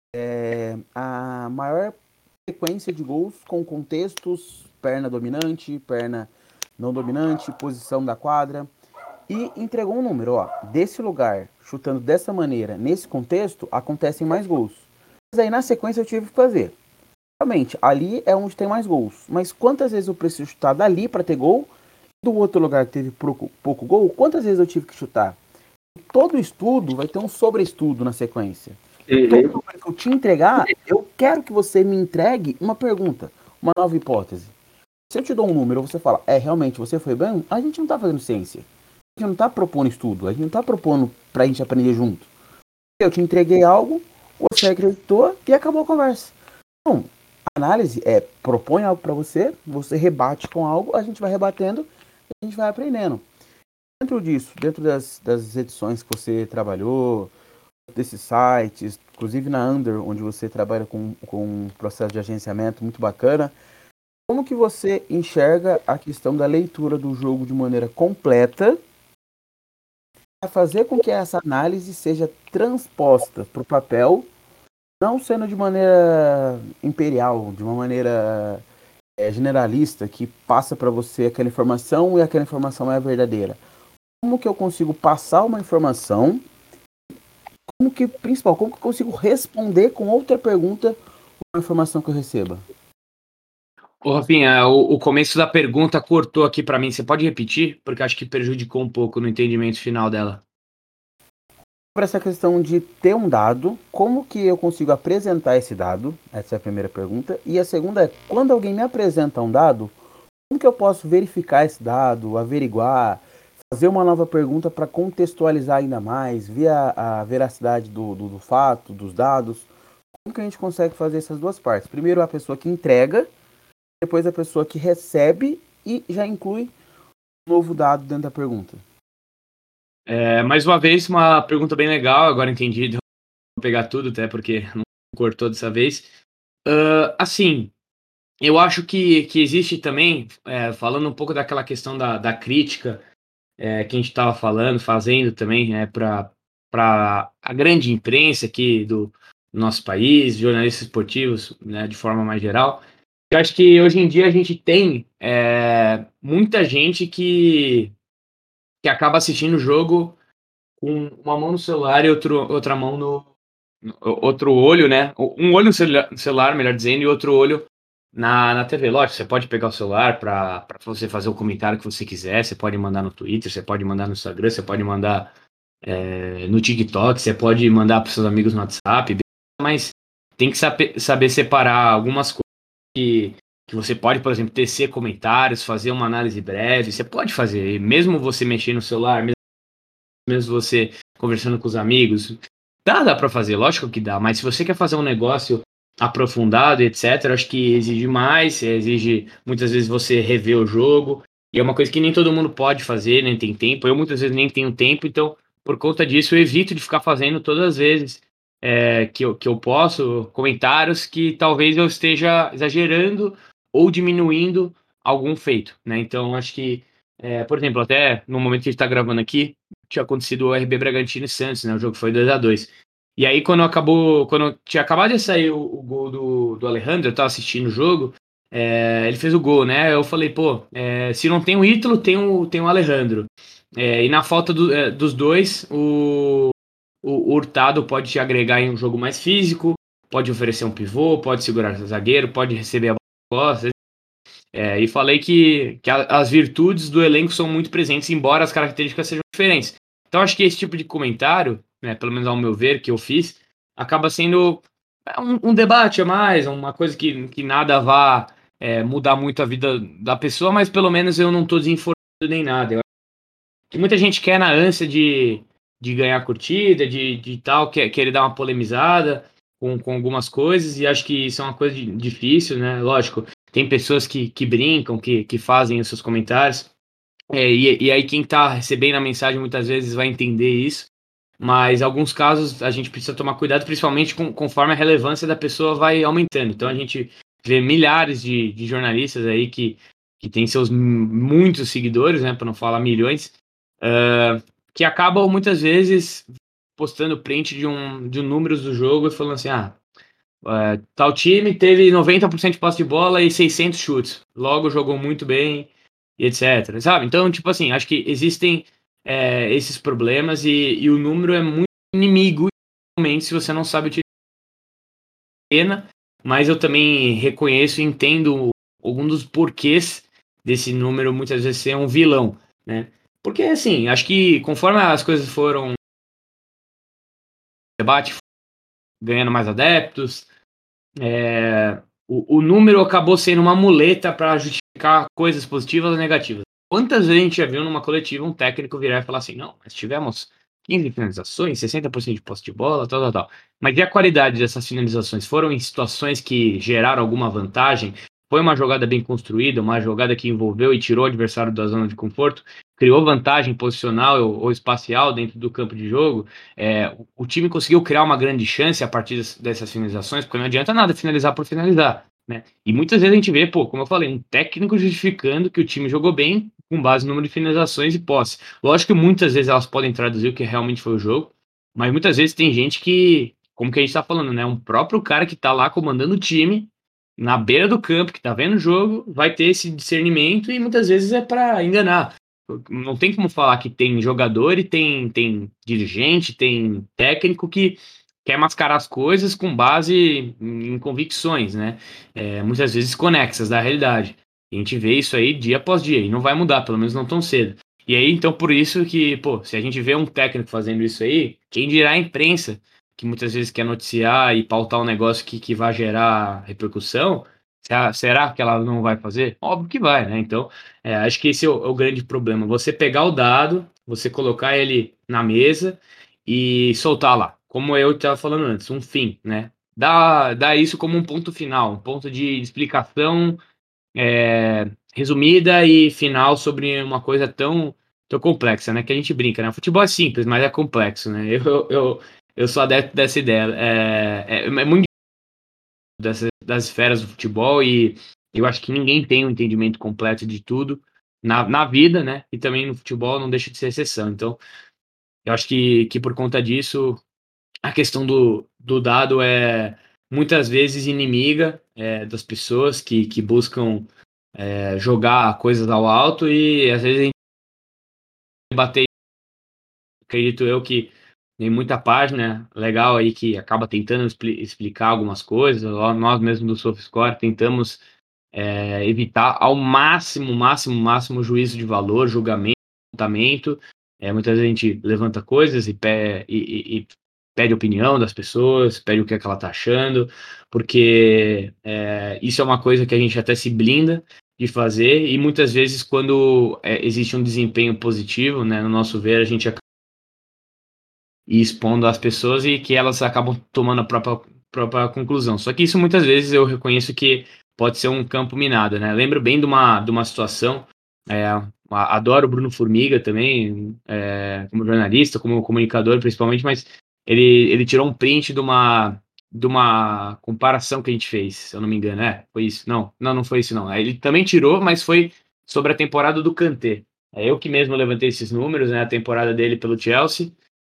é, a maior sequência de gols com contextos, perna dominante, perna não dominante, posição da quadra, e entregou um número, ó, desse lugar, chutando dessa maneira, nesse contexto, acontecem mais gols. Mas aí na sequência eu tive que fazer. Realmente, ali é onde tem mais gols. Mas quantas vezes eu preciso chutar dali para ter gol? Do outro lugar que teve pouco, pouco gol, quantas vezes eu tive que chutar? Todo estudo vai ter um sobreestudo na sequência. Uhum. Todo lugar que eu te entregar, eu quero que você me entregue uma pergunta, uma nova hipótese. Se eu te dou um número, você fala, é, realmente, você foi bem? A gente não tá fazendo ciência. A gente não tá propondo estudo. A gente não tá propondo pra gente aprender junto. Eu te entreguei algo, você acreditou e acabou a conversa. Então, a análise é, propõe algo pra você, você rebate com algo, a gente vai rebatendo e a gente vai aprendendo. Dentro disso, dentro das, das edições que você trabalhou, desses sites, inclusive na Under, onde você trabalha com, com um processo de agenciamento muito bacana, como que você enxerga a questão da leitura do jogo de maneira completa para fazer com que essa análise seja transposta para o papel, não sendo de maneira imperial, de uma maneira é, generalista, que passa para você aquela informação e aquela informação é verdadeira. Como que eu consigo passar uma informação? Como que, principal, como que eu consigo responder com outra pergunta uma informação que eu receba? Ô, Rafinha, o, o começo da pergunta cortou aqui para mim. Você pode repetir? Porque acho que prejudicou um pouco no entendimento final dela. Sobre essa questão de ter um dado, como que eu consigo apresentar esse dado? Essa é a primeira pergunta. E a segunda é, quando alguém me apresenta um dado, como que eu posso verificar esse dado, averiguar, fazer uma nova pergunta para contextualizar ainda mais, ver a, a veracidade do, do, do fato, dos dados? Como que a gente consegue fazer essas duas partes? Primeiro a pessoa que entrega, depois a pessoa que recebe e já inclui um novo dado dentro da pergunta. É, mais uma vez, uma pergunta bem legal, agora entendi, vou pegar tudo até porque não cortou dessa vez. Uh, assim, eu acho que, que existe também, é, falando um pouco daquela questão da, da crítica, é, que a gente estava falando, fazendo também, é, para a grande imprensa aqui do nosso país, jornalistas esportivos, né, de forma mais geral. Eu acho que hoje em dia a gente tem é, muita gente que, que acaba assistindo o jogo com uma mão no celular e outro, outra mão no, no- outro olho, né? Um olho no celular, no celular, melhor dizendo, e outro olho na, na T V. Lógico, você pode pegar o celular para você fazer o comentário que você quiser, você pode mandar no Twitter, você pode mandar no Instagram, você pode mandar é, no TikTok, você pode mandar para seus amigos no WhatsApp, mas tem que saber, saber separar algumas coisas que, que você pode, por exemplo, tecer comentários, fazer uma análise breve, você pode fazer, mesmo você mexer no celular, mesmo mesmo você conversando com os amigos. Dá, dá para fazer, lógico que dá, mas se você quer fazer um negócio aprofundado, etcétera, acho que exige mais, exige muitas vezes você rever o jogo, e é uma coisa que nem todo mundo pode fazer, nem tem tempo. Eu muitas vezes nem tenho tempo, então por conta disso eu evito de ficar fazendo todas as vezes é, que, eu, que eu posso comentários que talvez eu esteja exagerando ou diminuindo algum feito, né? Então acho que, é, por exemplo, até no momento que a gente está gravando aqui, tinha acontecido o R B Bragantino e Santos, né? O jogo foi dois a dois. E aí, quando acabou, quando tinha acabado de sair o, o gol do, do Alejandro, eu tava assistindo o jogo, é, ele fez o gol, né? Eu falei, pô, é, se não tem o Ítalo, tem o, tem o Alejandro. É, e na falta do, é, dos dois, o, o Hurtado pode te agregar em um jogo mais físico, pode oferecer um pivô, pode segurar o zagueiro, pode receber a bola. É, e falei que, que a, as virtudes do elenco são muito presentes, embora as características sejam diferentes. Então, acho que esse tipo de comentário, né, pelo menos ao meu ver, que eu fiz, acaba sendo um, um debate a mais, uma coisa que, que nada vá é, mudar muito a vida da pessoa, mas pelo menos eu não estou desinformado nem nada. Eu acho que muita gente quer na ânsia de, de ganhar curtida, de, de tal, quer, querer dar uma polemizada com, com algumas coisas, e acho que isso é uma coisa de- difícil, né? Lógico, tem pessoas que, que brincam, que, que fazem os seus comentários, é, e, e aí quem está recebendo a mensagem muitas vezes vai entender isso, mas em alguns casos a gente precisa tomar cuidado, principalmente com, conforme a relevância da pessoa vai aumentando. Então a gente vê milhares de, de jornalistas aí que, que têm seus m- muitos seguidores, né, para não falar milhões, ah, que acabam muitas vezes postando print de um, de um números do jogo e falando assim, ah, é, tal time teve noventa por cento de posse de bola e seiscentos chutes. Logo jogou muito bem e etcétera. Sabe? Então, tipo assim, acho que existem é, esses problemas e, e o número é muito inimigo realmente, se você não sabe utilizar a pena, mas eu também reconheço e entendo algum dos porquês desse número muitas vezes ser um vilão, né? Porque, assim, acho que conforme as coisas foram debate, ganhando mais adeptos, é, o, o número acabou sendo uma muleta para justificar coisas positivas ou negativas. Quantas vezes a gente já viu numa coletiva um técnico virar e falar assim, não, nós tivemos quinze finalizações, sessenta por cento de posse de bola, tal, tal, tal. Mas e a qualidade dessas finalizações? Foram em situações que geraram alguma vantagem? Foi uma jogada bem construída, uma jogada que envolveu e tirou o adversário da zona de conforto? Criou vantagem posicional ou, ou espacial dentro do campo de jogo? É, o time conseguiu criar uma grande chance a partir dessas finalizações, porque não adianta nada finalizar por finalizar, né? E muitas vezes a gente vê, pô, como eu falei, um técnico justificando que o time jogou bem com base no número de finalizações e posse. Lógico que muitas vezes elas podem traduzir o que realmente foi o jogo, mas muitas vezes tem gente que, como que a gente tá falando, né? Um próprio cara que tá lá comandando o time, na beira do campo, que tá vendo o jogo, vai ter esse discernimento e muitas vezes é para enganar. Não tem como falar que tem jogador e tem, tem dirigente, tem técnico que quer mascarar as coisas com base em convicções, né? É, muitas vezes conexas da realidade. A gente vê isso aí dia após dia e não vai mudar, pelo menos não tão cedo. E aí, então, por isso que, pô, se a gente vê um técnico fazendo isso aí, quem dirá a imprensa, que muitas vezes quer noticiar e pautar um negócio que, que vai gerar repercussão, Será que ela não vai fazer? Óbvio que vai, né? Então, é, acho que esse é o, é o grande problema. Você pegar o dado, você colocar ele na mesa e soltar lá, como eu estava falando antes, um fim, né? Dá, dá isso como um ponto final, um ponto de explicação é, resumida e final sobre uma coisa tão, tão complexa, né? Que a gente brinca, né? O futebol é simples, mas é complexo, né? Eu, eu, eu sou adepto dessa ideia. É, é, é muito dessas, das esferas do futebol e eu acho que ninguém tem um entendimento completo de tudo na, na vida, né? E também no futebol não deixa de ser exceção. Então, eu acho que, que por conta disso, a questão do, do dado é muitas vezes inimiga é, das pessoas que, que buscam é, jogar coisas ao alto e às vezes a gente bater, acredito eu que tem muita página legal aí que acaba tentando expli- explicar algumas coisas, nós mesmos do SofaScore tentamos é, evitar ao máximo, máximo, máximo juízo de valor, julgamento, apontamento. É, muitas vezes a gente levanta coisas e, pe e, e, e pede opinião das pessoas, pede o que é que ela está achando, porque é, isso é uma coisa que a gente até se blinda de fazer e muitas vezes quando é, existe um desempenho positivo, né, no nosso ver, a gente acaba expondo as pessoas e que elas acabam tomando a própria, própria conclusão. Só que isso muitas vezes eu reconheço que pode ser um campo minado, né? Lembro bem de uma, de uma situação, é, adoro o Bruno Formiga também, é, como jornalista, como comunicador principalmente, mas ele, ele tirou um print de uma, de uma comparação que a gente fez, se eu não me engano, é, foi isso, não, não, não foi isso não, ele também tirou, mas foi sobre a temporada do Kanté, é eu que mesmo levantei esses números, né, a temporada dele pelo Chelsea,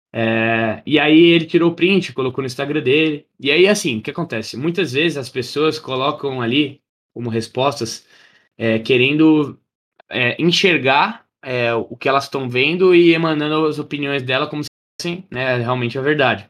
é, e aí ele tirou o print, colocou no Instagram dele. E aí, assim, o que acontece? Muitas vezes as pessoas colocam ali como respostas é, querendo é, enxergar é, o que elas estão vendo e emanando as opiniões dela como se fossem né, realmente a verdade.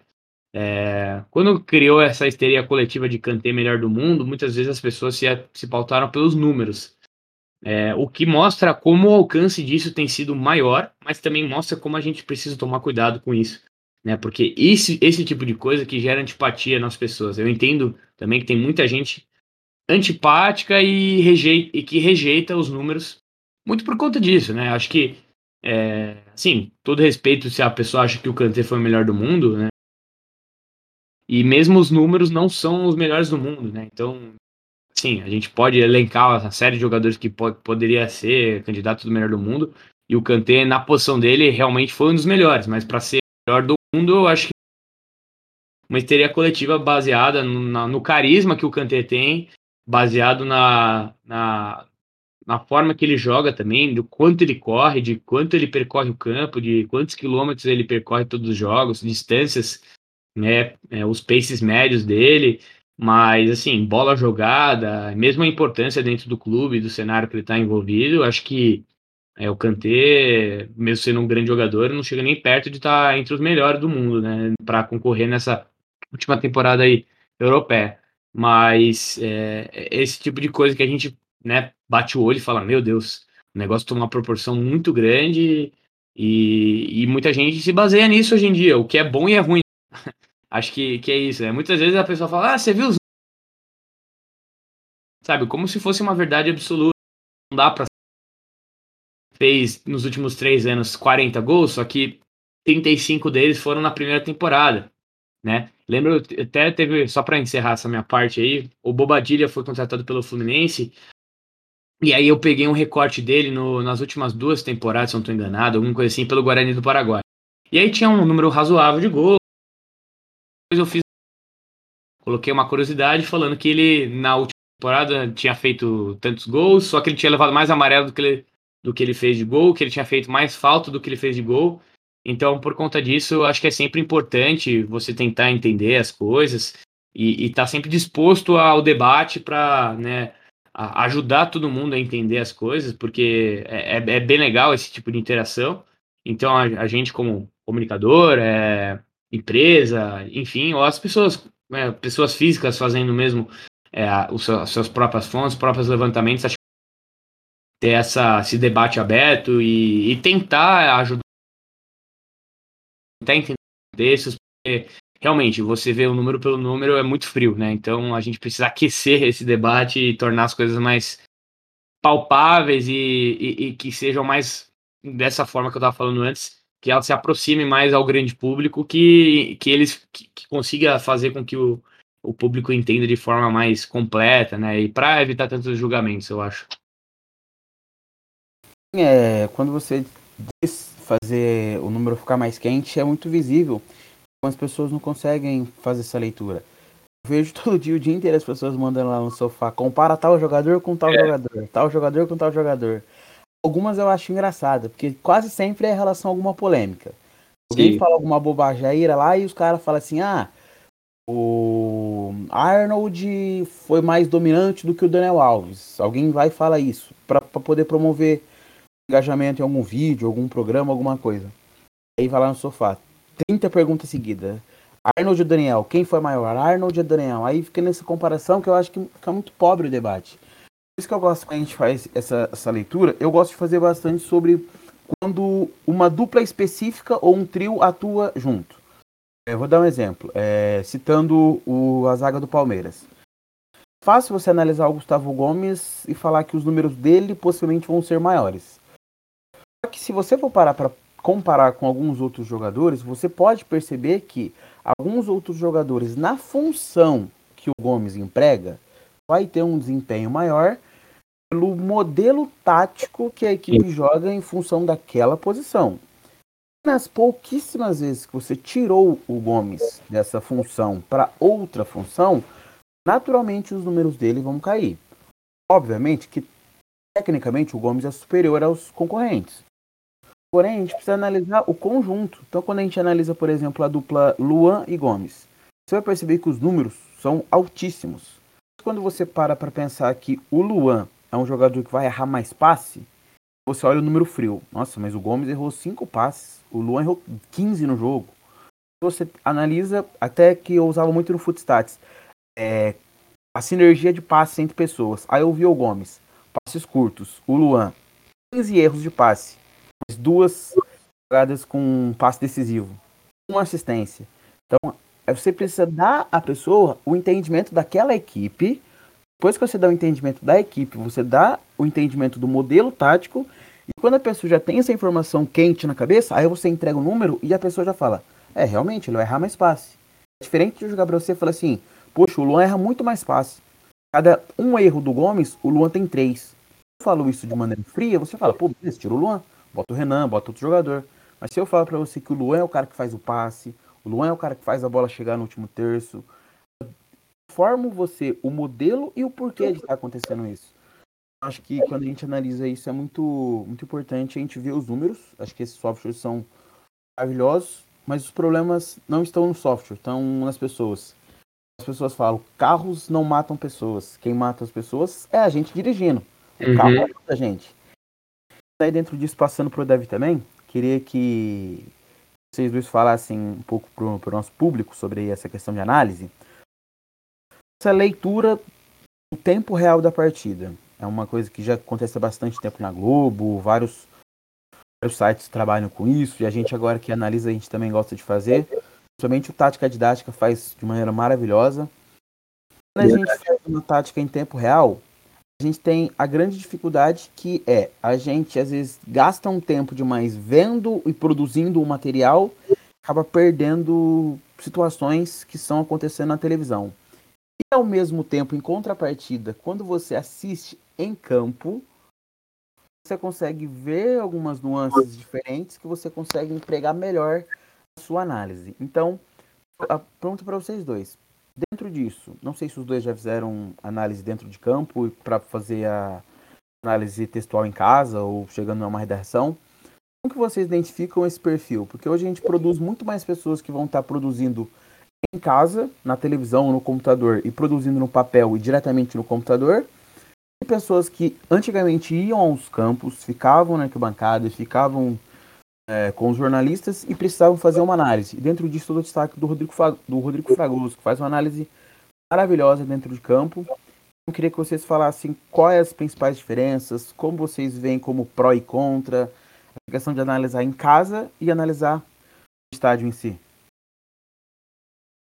É, quando criou essa histeria coletiva de Kanté melhor do mundo, muitas vezes as pessoas se, se pautaram pelos números. É, o que mostra como o alcance disso tem sido maior, mas também mostra como a gente precisa tomar cuidado com isso, né? Porque esse, esse tipo de coisa que gera antipatia nas pessoas. Eu entendo também que tem muita gente antipática e, rejeita, e que rejeita os números muito por conta disso, né? Acho que, é, assim, todo respeito se a pessoa acha que o Kanté foi o melhor do mundo, né? E mesmo os números não são os melhores do mundo, né? Então, sim, a gente pode elencar a série de jogadores que po poderia ser candidato do melhor do mundo, e o Kanté, na posição dele, realmente foi um dos melhores, mas para ser o melhor do mundo, eu acho que uma histeria coletiva baseada no, na, no carisma que o Kanté tem, baseado na, na, na forma que ele joga também, do quanto ele corre, de quanto ele percorre o campo, de quantos quilômetros ele percorre todos os jogos, distâncias né, é, os paces médios dele, mas assim, bola jogada, mesmo a importância dentro do clube, do cenário que ele está envolvido, acho que é, o Kanté, mesmo sendo um grande jogador, não chega nem perto de estar tá entre os melhores do mundo, né, para concorrer nessa última temporada aí europeia. Mas é, é esse tipo de coisa que a gente, né, bate o olho e fala, meu Deus, o negócio toma uma proporção muito grande e, e muita gente se baseia nisso hoje em dia, o que é bom e é ruim. Acho que, que é isso. Né? Muitas vezes a pessoa fala, ah, você viu os. Sabe, como se fosse uma verdade absoluta. Não dá pra. Fez nos últimos três anos quarenta gols, só que trinta e cinco deles foram na primeira temporada. Né? Lembro, até teve, só para encerrar essa minha parte aí, o Bobadilha foi contratado pelo Fluminense, e aí eu peguei um recorte dele no, nas últimas duas temporadas, se não estou enganado, alguma coisa assim, pelo Guarani do Paraguai. E aí tinha um número razoável de gols, depois eu fiz coloquei uma curiosidade falando que ele, na última temporada, tinha feito tantos gols, só que ele tinha levado mais amarelo do que ele, do que ele fez de gol, que ele tinha feito mais falta do que ele fez de gol. Então, por conta disso, eu acho que é sempre importante você tentar entender as coisas e estar tá sempre disposto ao debate para né, ajudar todo mundo a entender as coisas, porque é, é, é bem legal esse tipo de interação. Então, a, a gente, como comunicador, é, empresa, enfim, ou as pessoas né, pessoas físicas fazendo mesmo é, os seus, as suas próprias fontes, próprios levantamentos, acho que ter essa, esse debate aberto e, e tentar ajudar, tentar entender desses, porque realmente, você vê o número pelo número é muito frio, né? Então a gente precisa aquecer esse debate e tornar as coisas mais palpáveis e, e, e que sejam mais dessa forma que eu estava falando antes, que ela se aproxime mais ao grande público, que, que eles que, que consiga fazer com que o, o público entenda de forma mais completa, né? E para evitar tantos julgamentos, eu acho. É, quando você diz fazer o número ficar mais quente, é muito visível. As pessoas não conseguem fazer essa leitura. Eu vejo todo dia, o dia inteiro, as pessoas mandando lá no sofá, compara tal jogador com tal É. jogador, tal jogador com tal jogador. Algumas eu acho engraçada, porque quase sempre é em relação a alguma polêmica. Alguém Sim. fala alguma bobageira lá e os caras falam assim, ah, o Arnold foi mais dominante do que o Daniel Alves. Alguém vai e fala isso, para poder promover engajamento em algum vídeo, algum programa, alguma coisa. Aí vai lá no sofá, trinta perguntas seguidas. Arnold ou Daniel, quem foi maior? Arnold ou Daniel? Aí fica nessa comparação que eu acho que fica muito pobre o debate. Por isso que eu gosto quando a gente faz essa, essa leitura, eu gosto de fazer bastante sobre quando uma dupla específica ou um trio atua junto. Eu vou dar um exemplo, é, citando o, a zaga do Palmeiras. Fácil você analisar o Gustavo Gomes e falar que os números dele possivelmente vão ser maiores. Só que se você for parar para comparar com alguns outros jogadores, você pode perceber que alguns outros jogadores, na função que o Gomes emprega, vai ter um desempenho maior pelo modelo tático que a equipe joga em função daquela posição. Nas pouquíssimas vezes que você tirou o Gomes dessa função para outra função, naturalmente os números dele vão cair. Obviamente que tecnicamente o Gomes é superior aos concorrentes. Porém, a gente precisa analisar o conjunto. Então, quando a gente analisa, por exemplo, a dupla Luan e Gomes, você vai perceber que os números são altíssimos. Quando você para para pensar que o Luan é um jogador que vai errar mais passe, você olha o número frio. Nossa, mas o Gomes errou cinco passes. O Luan errou quinze no jogo. Você analisa, até que eu usava muito no Footstats, é, a sinergia de passes entre pessoas. Aí eu vi o Gomes, passes curtos. O Luan, quinze erros de passe. Mas duas jogadas com um passe decisivo. Uma assistência. Então, você precisa dar à pessoa o entendimento daquela equipe. Depois que você dá o entendimento da equipe, você dá o entendimento do modelo tático. E quando a pessoa já tem essa informação quente na cabeça, aí você entrega o número e a pessoa já fala: é, realmente, ele vai errar mais passe. É diferente de jogar pra você e falar assim: poxa, o Luan erra muito mais passe. Cada um erro do Gomes, o Luan tem três. Eu falo isso de maneira fria, você fala: pô, beleza, tira o Luan, bota o Renan, bota outro jogador. Mas se eu falar pra você que o Luan é o cara que faz o passe, o Luan é o cara que faz a bola chegar no último terço, informo você o modelo e o porquê de estar acontecendo isso. Acho que quando a gente analisa isso é muito, muito importante a gente ver os números. Acho que esses softwares são maravilhosos, mas os problemas não estão no software, estão nas pessoas. As pessoas falam, carros não matam pessoas. Quem mata as pessoas é a gente dirigindo. O Uhum. carro mata a gente. Daí dentro disso, passando pro Davi também, queria que vocês dois falassem um pouco pro, pro nosso público sobre essa questão de análise. Essa leitura do tempo real da partida. É uma coisa que já acontece há bastante tempo na Globo, vários, vários sites trabalham com isso, e a gente agora que analisa, a gente também gosta de fazer. Principalmente o Tática Didática faz de maneira maravilhosa. Quando a gente faz uma tática em tempo real, a gente tem a grande dificuldade que é, a gente às vezes gasta um tempo demais vendo e produzindo o material, acaba perdendo situações que estão acontecendo na televisão. E ao mesmo tempo, em contrapartida, quando você assiste em campo, você consegue ver algumas nuances diferentes que você consegue empregar melhor a sua análise. Então, a pergunta para vocês dois. Dentro disso, não sei se os dois já fizeram análise dentro de campo para fazer a análise textual em casa ou chegando a uma redação. Como que vocês identificam esse perfil? Porque hoje a gente produz muito mais pessoas que vão estar produzindo em casa, na televisão, no computador e produzindo no papel e diretamente no computador. E pessoas que antigamente iam aos campos, ficavam na arquibancada, ficavam é, com os jornalistas e precisavam fazer uma análise. E dentro disso, todo o destaque do Rodrigo, do Rodrigo Fragoso, que faz uma análise maravilhosa dentro de campo. Eu queria que vocês falassem quais as principais diferenças, como vocês veem como pró e contra, a questão de analisar em casa e analisar o estádio em si.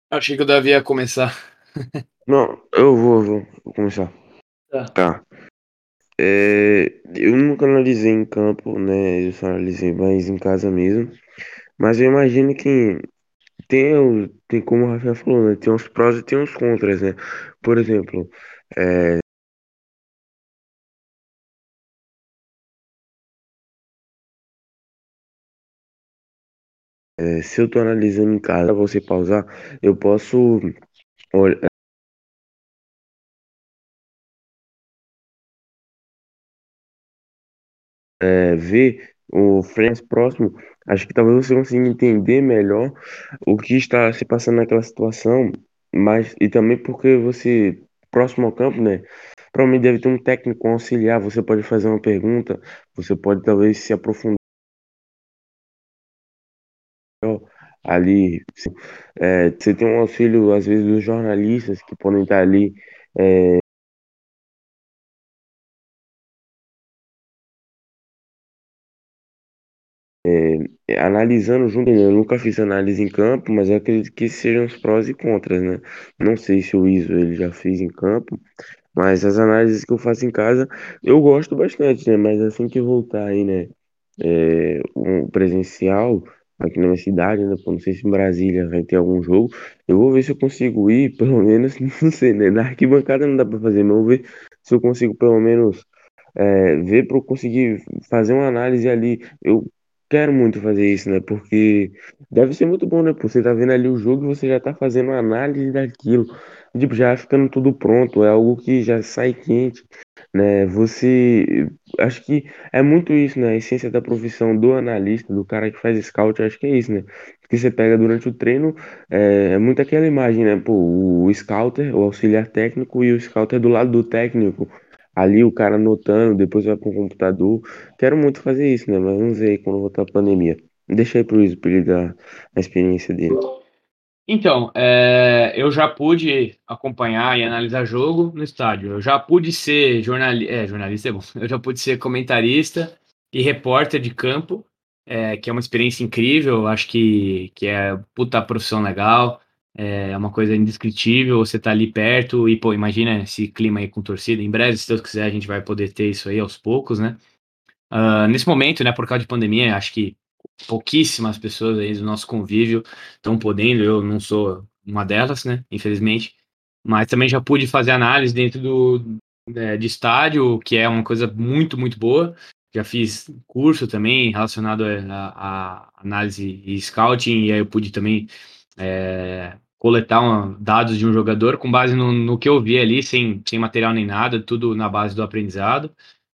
Achei que o Davi ia começar. Não, eu vou, vou, vou começar. Tá. Tá. É, eu nunca analisei em campo, né? Eu só analisei mais em casa mesmo. Mas eu imagino que tem, o- tem como o Rafael falou, né? Tem uns prós e tem uns contras, né? Por exemplo, é, é, se eu tô analisando em casa, você pausar, eu posso olha, é, ver o frames próximo. Acho que talvez você consiga entender melhor o que está se passando naquela situação, mas e também porque você, próximo ao campo, né? Provavelmente deve ter um técnico um auxiliar, você pode fazer uma pergunta, você pode talvez se aprofundar ali. É, você tem um auxílio, às vezes, dos jornalistas que podem estar ali é, analisando junto. Eu nunca fiz análise em campo, mas eu acredito que sejam os prós e contras, né? Não sei se o ISO ele já fez em campo, mas as análises que eu faço em casa, eu gosto bastante, né? Mas assim que voltar aí, né? É, um presencial aqui na minha cidade, né? Pô, não sei se em Brasília vai ter algum jogo. Eu vou ver se eu consigo ir, pelo menos, não sei, né? Na arquibancada não dá pra fazer, mas eu vou ver se eu consigo pelo menos é, ver para eu conseguir fazer uma análise ali. Eu quero muito fazer isso, né? Porque deve ser muito bom, né? Porque você tá vendo ali o jogo e você já tá fazendo uma análise daquilo. Tipo, já ficando tudo pronto, é algo que já sai quente, né? Você, acho que é muito isso, né? A essência da profissão do analista, do cara que faz scout, acho que é isso, né? Porque você pega durante o treino, é, é muito aquela imagem, né? Pô, o scouter, o auxiliar técnico e o scouter do lado do técnico. Ali o cara anotando, depois vai para o computador. Quero muito fazer isso, né? Mas vamos ver aí quando voltar a pandemia. Deixa aí pro Iso pra ele dar a experiência dele. Então, é, eu já pude acompanhar e analisar jogo no estádio. Eu já pude ser jornali é, jornalista, é bom. Eu já pude ser comentarista e repórter de campo, é, que é uma experiência incrível. Eu acho que, que é puta profissão legal, é uma coisa indescritível. Você tá ali perto e, pô, imagina esse clima aí com torcida. Em breve, se Deus quiser, a gente vai poder ter isso aí aos poucos, né? Ah, nesse momento, né, por causa de pandemia, acho que pouquíssimas pessoas aí do nosso convívio estão podendo, eu não sou uma delas, né, infelizmente, mas também já pude fazer análise dentro do, é, de estádio, que é uma coisa muito, muito boa. Já fiz curso também relacionado a, a análise e scouting, e aí eu pude também é, coletar uma- dados de um jogador com base no, no que eu vi ali, sem, sem material nem nada, tudo na base do aprendizado.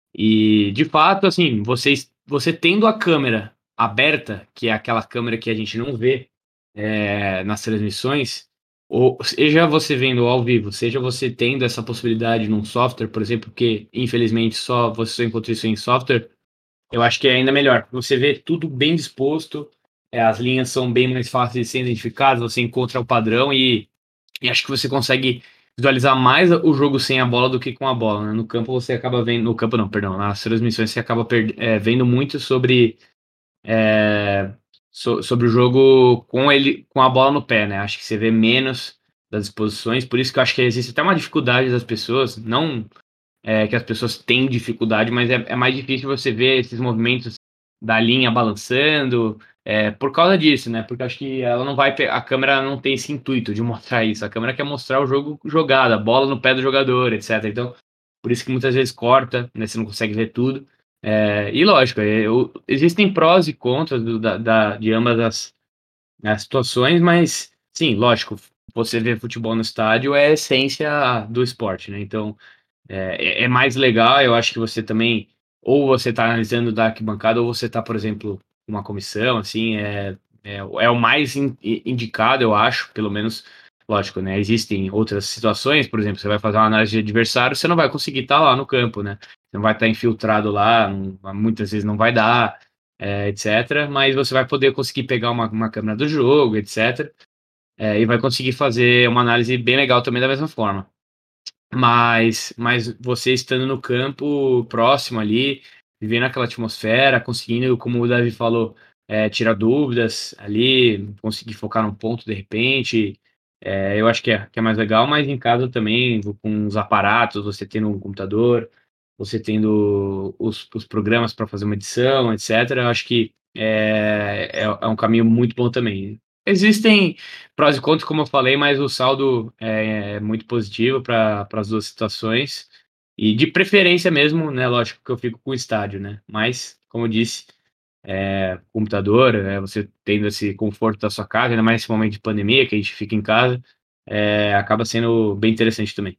E, de fato, assim, vocês, você tendo a câmera aberta, que é aquela câmera que a gente não vê é, nas transmissões, ou seja você vendo ao vivo, seja você tendo essa possibilidade num software, por exemplo, que infelizmente só você só encontra isso em software, eu acho que é ainda melhor. Você vê tudo bem disposto, é, as linhas são bem mais fáceis de serem identificadas, você encontra o padrão e e acho que você consegue visualizar mais o jogo sem a bola do que com a bola, né? No campo você acaba vendo, no campo não, perdão, nas transmissões você acaba per- é, vendo muito sobre é, so- sobre o jogo com ele com a bola no pé, né? Acho que você vê menos das exposições, por isso que eu acho que existe até uma dificuldade das pessoas, não é, que as pessoas têm dificuldade, mas é, é mais difícil você ver esses movimentos da linha balançando, é, por causa disso, né? Porque acho que ela não vai, pe- a câmera não tem esse intuito de mostrar isso. A câmera quer mostrar o jogo jogado, a bola no pé do jogador, etcétera. Então, por isso que muitas vezes corta, né? Você não consegue ver tudo. É, e lógico, é, eu- existem prós e contras do- da, da- de ambas as, as situações, mas sim, lógico, você ver futebol no estádio é a essência do esporte, né? Então é, é mais legal, eu acho que você também, ou você está analisando da arquibancada, ou você está, por exemplo, uma comissão, assim, é, é, é o mais in- indicado, eu acho, pelo menos, lógico, né? Existem outras situações, por exemplo, você vai fazer uma análise de adversário, você não vai conseguir estar lá no campo, né? Você não vai estar infiltrado lá, não- muitas vezes não vai dar, é, etcétera. Mas você vai poder conseguir pegar uma, uma câmera do jogo, etcétera. É, e vai conseguir fazer uma análise bem legal também da mesma forma. Mas, mas você estando no campo próximo ali, vivendo aquela atmosfera, conseguindo, como o Davi falou, é, tirar dúvidas ali, conseguir focar num ponto de repente. É, eu acho que é, que é mais legal, mas em casa também, com os aparatos, você tendo um computador, você tendo os, os programas para fazer uma edição, etcétera, eu acho que é, é, é um caminho muito bom também. Existem prós e contras, como eu falei, mas o saldo é, é muito positivo para as duas situações. E de preferência mesmo, né? Lógico que eu fico com o estádio, né? Mas, como eu disse, é, computador, é, você tendo esse conforto da sua casa, ainda mais nesse momento de pandemia, que a gente fica em casa, é, acaba sendo bem interessante também.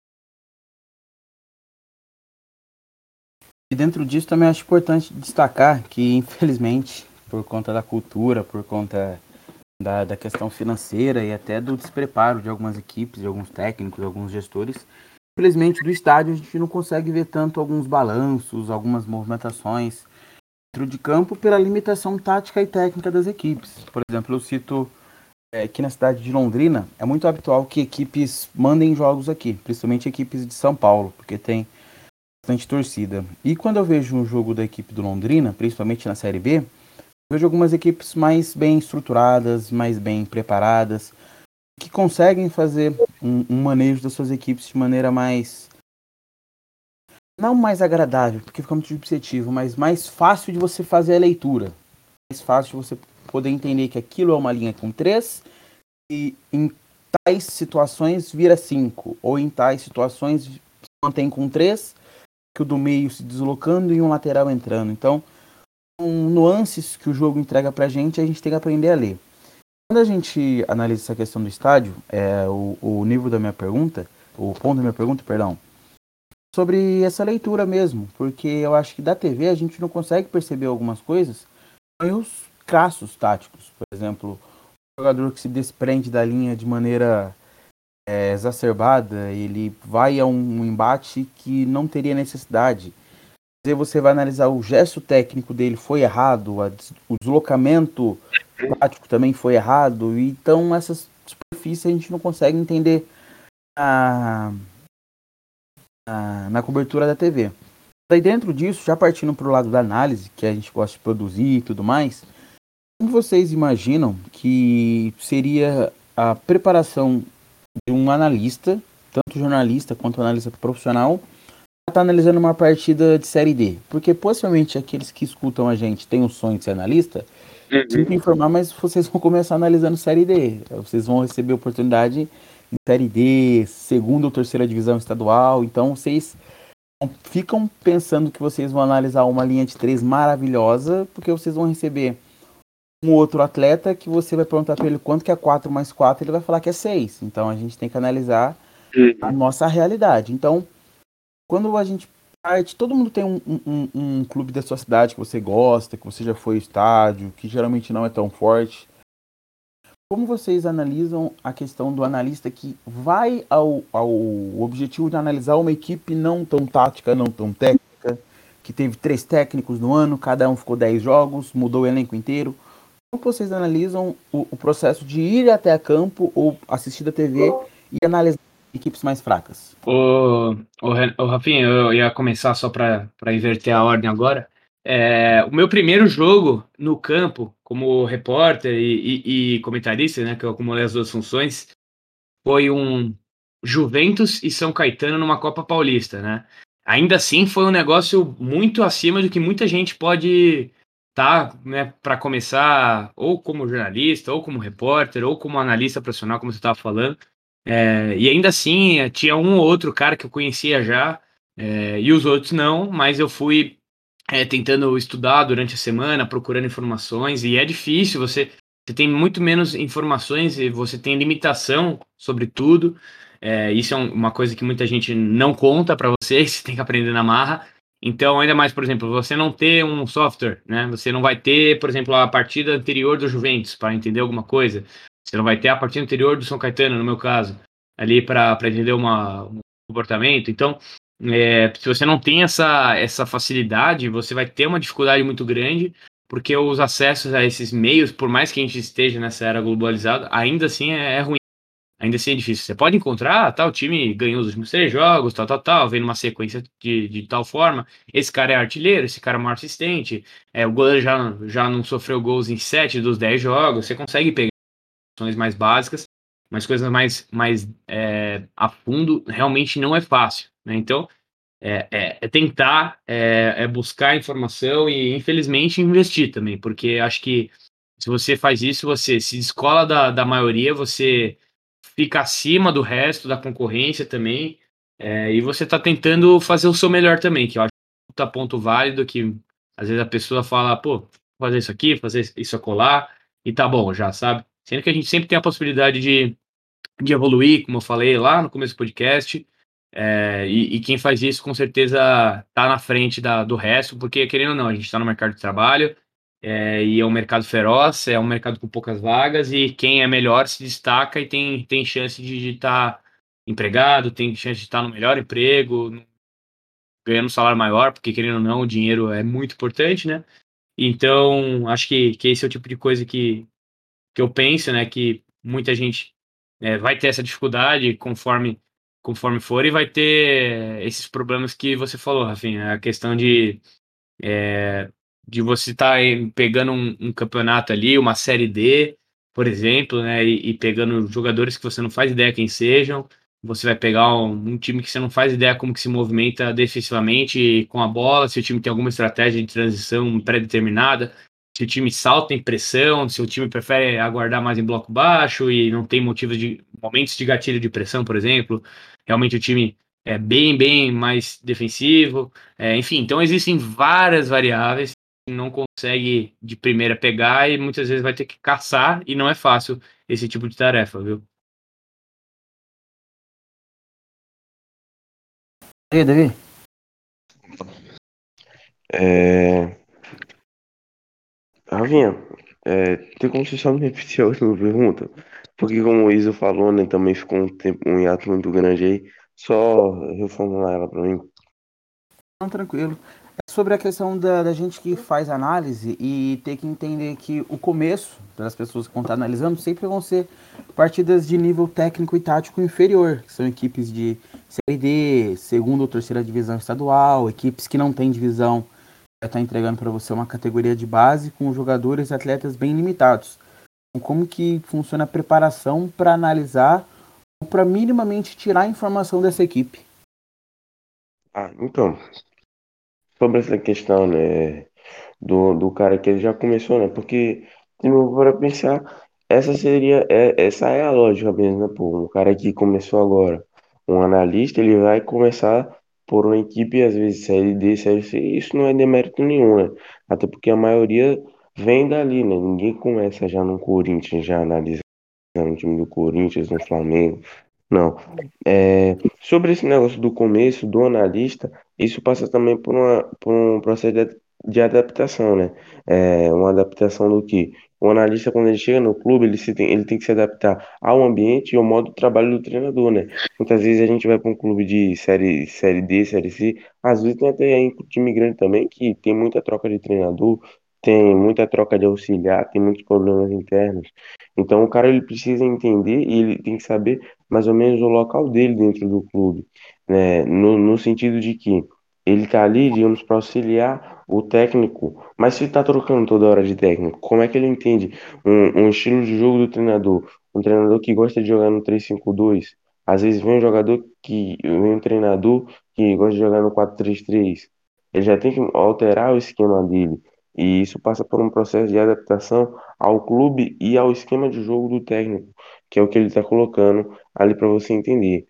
E dentro disso também acho importante destacar que, infelizmente, por conta da cultura, por conta da, da questão financeira e até do despreparo de algumas equipes, de alguns técnicos, de alguns gestores, infelizmente do estádio a gente não consegue ver tanto alguns balanços, algumas movimentações dentro de campo pela limitação tática e técnica das equipes. Por exemplo, eu cito é, aqui na cidade de Londrina, é muito habitual que equipes mandem jogos aqui, principalmente equipes de São Paulo, porque tem bastante torcida. E quando eu vejo um jogo da equipe do Londrina, principalmente na Série B, eu vejo algumas equipes mais bem estruturadas, mais bem preparadas, que conseguem fazer um, um manejo das suas equipes de maneira mais, não mais agradável, porque fica muito subjetivo, mas mais fácil de você fazer a leitura. Mais fácil de você poder entender que aquilo é uma linha com três e em tais situações vira cinco, ou em tais situações se mantém com três, que o do meio se deslocando e um lateral entrando. Então, são nuances que o jogo entrega pra gente, a gente tem que aprender a ler. Quando a gente analisa essa questão do estádio, é, o, o nível da minha pergunta, o ponto da minha pergunta, perdão, sobre essa leitura mesmo, porque eu acho que da T V a gente não consegue perceber algumas coisas, erros crassos táticos. Por exemplo, o jogador que se desprende da linha de maneira é, exacerbada, ele vai a um, um embate que não teria necessidade. Você vai analisar o gesto técnico dele foi errado, a, o deslocamento tático também foi errado, então essas superfícies a gente não consegue entender a, a, na cobertura da T V. Daí dentro disso, já partindo para o lado da análise, que a gente gosta de produzir e tudo mais, como vocês imaginam que seria a preparação de um analista, tanto jornalista quanto analista profissional, tá analisando uma partida de Série D? Porque possivelmente aqueles que escutam a gente têm o sonho de ser analista, Uhum. sinto informar, mas vocês vão começar analisando Série D. Vocês vão receber oportunidade em Série D, segunda ou terceira divisão estadual, então vocês ficam pensando que vocês vão analisar uma linha de três maravilhosa, porque vocês vão receber um outro atleta que você vai perguntar para ele quanto que é quatro mais quatro, ele vai falar que é seis. Então a gente tem que analisar a nossa realidade. Então, quando a gente parte, todo mundo tem um, um, um clube da sua cidade que você gosta, que você já foi ao estádio, que geralmente não é tão forte. Como vocês analisam a questão do analista que vai ao, ao objetivo de analisar uma equipe não tão tática, não tão técnica, que teve três técnicos no ano, cada um ficou dez jogos, mudou o elenco inteiro. Como vocês analisam o, o processo de ir até a campo ou assistir da T V e analisar equipes mais fracas? Ô, ô, Ren- ô, Rafinha, eu ia começar só para inverter a ordem agora. É, o meu primeiro jogo no campo, como repórter e, e- e comentarista, né, que eu acumulei as duas funções, foi um Juventus e São Caetano numa Copa Paulista, né? Ainda assim, foi um negócio muito acima do que muita gente pode estar, né, para começar, ou como jornalista, ou como repórter, ou como analista profissional, como você estava falando. É, e ainda assim, eh, tinha um ou outro cara que eu conhecia já, é, e os outros não, mas eu fui é, tentando estudar durante a semana, procurando informações, e é difícil, você, você tem muito menos informações e você tem limitação sobre tudo. É, isso é um- uma coisa que muita gente não conta para você, você tem que aprender na marra. Então, ainda mais, por exemplo, você não ter um software, né? Você não vai ter, por exemplo, a partida anterior do Juventus para entender alguma coisa. Você não vai ter a partida anterior do São Caetano, no meu caso, ali para entender uma, um comportamento. Então, é, se você não tem essa, essa facilidade, você vai ter uma dificuldade muito grande, porque os acessos a esses meios, por mais que a gente esteja nessa era globalizada, ainda assim é, é ruim. Ainda assim é difícil. Você pode encontrar, tal, o time ganhou os últimos três jogos, tal, tal, tal, vem numa sequência de, de tal forma. Esse cara é artilheiro, esse cara é um assistente, é, o goleiro já, já não sofreu gols em sete dos dez jogos. Você consegue pegar ações mais básicas, mas coisas mais, mais é, a fundo realmente não é fácil, né? Então, é, é, é tentar, é, é buscar informação e, infelizmente, investir também, porque acho que se você faz isso, você se descola da, da maioria, você fica acima do resto, da concorrência também, é, e você está tentando fazer o seu melhor também, que eu acho que é um ponto válido, que às vezes a pessoa fala, pô, vou fazer isso aqui, fazer isso acolá, e tá bom já, sabe? Sendo que a gente sempre tem a possibilidade de, de evoluir, como eu falei lá no começo do podcast, é, e, e quem faz isso com certeza tá na frente da, do resto, porque querendo ou não, a gente está no mercado de trabalho, é, e é um mercado feroz, é um mercado com poucas vagas, e quem é melhor se destaca e tem, tem chance de estar empregado, tem chance de estar no melhor emprego, ganhando um salário maior, porque querendo ou não, o dinheiro é muito importante, né? Então, acho que, que esse é o tipo de coisa que, que eu penso, né, que muita gente é, vai ter essa dificuldade conforme conforme for e vai ter esses problemas que você falou, Rafinha, a questão de é, de você estar pegando um, um campeonato ali, uma série D, por exemplo, né, e, e pegando jogadores que você não faz ideia quem sejam, você vai pegar um, um time que você não faz ideia como que se movimenta defensivamente com a bola, se o time tem alguma estratégia de transição pré-determinada, se o time salta em pressão, se o time prefere aguardar mais em bloco baixo e não tem motivos de momentos de gatilho de pressão, por exemplo, realmente o time é bem, bem mais defensivo. É, enfim, então existem várias variáveis que não consegue de primeira pegar e muitas vezes vai ter que caçar e não é fácil esse tipo de tarefa, viu? E aí, Davi? É... Ravinha, é, tem como você só me repetir a última pergunta? Porque como o Isa falou, né, também ficou um tempo, um hiato muito grande aí, só reformular ela pra mim. Não, tranquilo. É sobre a questão da, da gente que faz análise e ter que entender que o começo das pessoas que vão estar analisando sempre vão ser partidas de nível técnico e tático inferior, que são equipes de Série D, segunda ou terceira divisão estadual, equipes que não têm divisão, vai estar entregando para você uma categoria de base com jogadores e atletas bem limitados. Então, como que funciona a preparação para analisar ou para minimamente tirar a informação dessa equipe? Ah, então, sobre essa questão, né, do, do cara que ele já começou, né, porque, de novo, para pensar, essa seria, é, essa é a lógica mesmo, né, pô, um cara que começou agora, um analista, ele vai começar por uma equipe, às vezes, série D, série C, e isso não é demérito nenhum, né, até porque a maioria vem dali, né, ninguém começa já no Corinthians, já analisando o time do Corinthians, no Flamengo, não. É, sobre esse negócio do começo, do analista, isso passa também por, uma, por um processo de, de adaptação, né? É, uma adaptação do que? O analista, quando ele chega no clube, ele, se tem, ele tem que se adaptar ao ambiente e ao modo de trabalho do treinador, né? Muitas vezes a gente vai para um clube de série, série D, série C, às vezes tem até aí um time grande também que tem muita troca de treinador, tem muita troca de auxiliar, tem muitos problemas internos. Então o cara ele precisa entender e ele tem que saber mais ou menos o local dele dentro do clube, né? No, no sentido de que ele está ali, digamos, para auxiliar o técnico, mas se está trocando toda hora de técnico, como é que ele entende um, um estilo de jogo do treinador? Um treinador que gosta de jogar no três cinco dois, às vezes vem um jogador que vem um treinador que gosta de jogar no quatro três três. Ele já tem que alterar o esquema dele. E isso passa por um processo de adaptação ao clube e ao esquema de jogo do técnico, que é o que ele está colocando ali para você entender.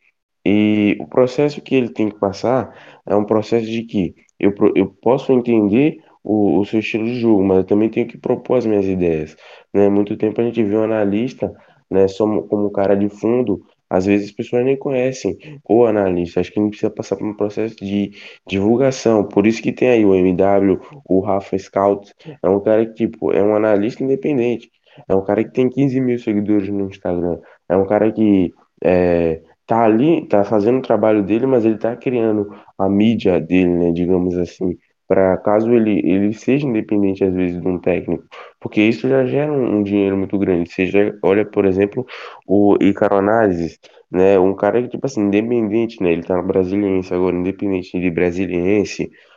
E o processo que ele tem que passar é um processo de que eu, pro- eu posso entender o, o seu estilo de jogo, mas eu também tenho que propor as minhas ideias, né? Muito tempo a gente viu um analista, né, só como cara de fundo, às vezes as pessoas nem conhecem o analista. Acho que a gente precisa passar por um processo de divulgação. Por isso que tem aí o M W, o Rafa Scout, é um cara que, tipo, é um analista independente. É um cara que tem quinze mil seguidores no Instagram. É um cara que é, tá ali, tá fazendo o trabalho dele, mas ele tá criando a mídia dele, né, digamos assim, para caso ele, ele seja independente às vezes de um técnico, porque isso já gera um, um dinheiro muito grande. Você já olha, por exemplo, o Ícaro Análises, né, um cara que, tipo assim, independente, né, ele tá no Brasiliense agora, independente de Brasiliense,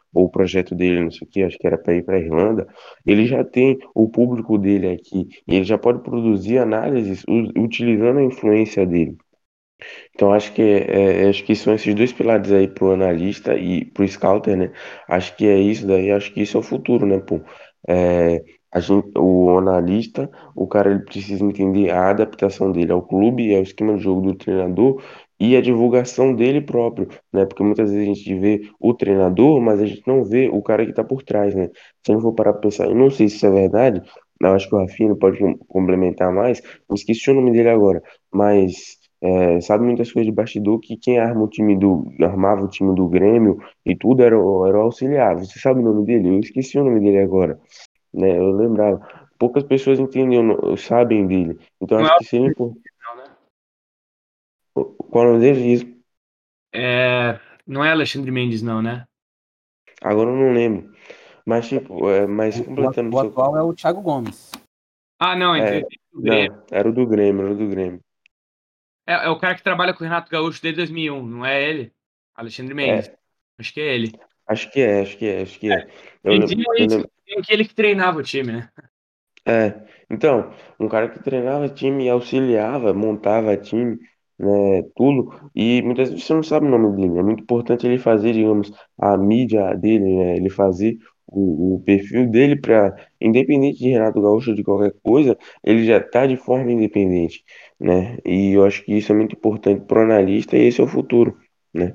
ou o projeto dele, não sei o que, acho que era para ir para Irlanda, ele já tem o público dele aqui, e ele já pode produzir análises u- utilizando a influência dele. Então acho que é, é- acho que são esses dois pilares aí pro analista e pro scouter, né? Acho que é isso daí, acho que isso é o futuro, né, pô? É, a gente, o analista, o cara ele precisa entender a adaptação dele ao clube, ao esquema de jogo do treinador e a divulgação dele próprio, né? Porque muitas vezes a gente vê o treinador, mas a gente não vê o cara que tá por trás, né? Se a gente for parar pra pensar, eu não sei se isso é verdade, eu acho que o Rafinha pode com- complementar mais, eu esqueci o nome dele agora, mas é, sabe muitas coisas de bastidor que quem arma o time do, armava o time do Grêmio e tudo era, o- era o auxiliar. Você sabe o nome dele? Eu esqueci o nome dele agora, né? Eu lembrava. Poucas pessoas entendem, o no- sabem dele. Então Não é, acho que seria importante. não, né? Qual é o nome dele? Isso. É, não é Alexandre Mendes, não, né? Agora eu não lembro. Mas tipo, é, mas O, o, completando o o seu. atual é o Thiago Gomes. Ah, não, É, entre o Grêmio. não, era o do Grêmio, era o do Grêmio. É, é o cara que trabalha com o Renato Gaúcho desde dois mil e um, não é ele? Alexandre Mendes. É, Acho que é ele. acho que é, acho que é, acho que é. Eu Diziam lembro, eu isso, lembro. diziam que ele que treinava o time, né? É, então, um cara que treinava time, auxiliava, montava time, né, tudo, e muitas vezes você não sabe o nome dele. É muito importante ele fazer, digamos, a mídia dele, né, ele fazer o, o perfil dele para, independente de Renato Gaúcho ou de qualquer coisa, ele já está de forma independente, né? E eu acho que isso é muito importante para o analista e esse é o futuro, né?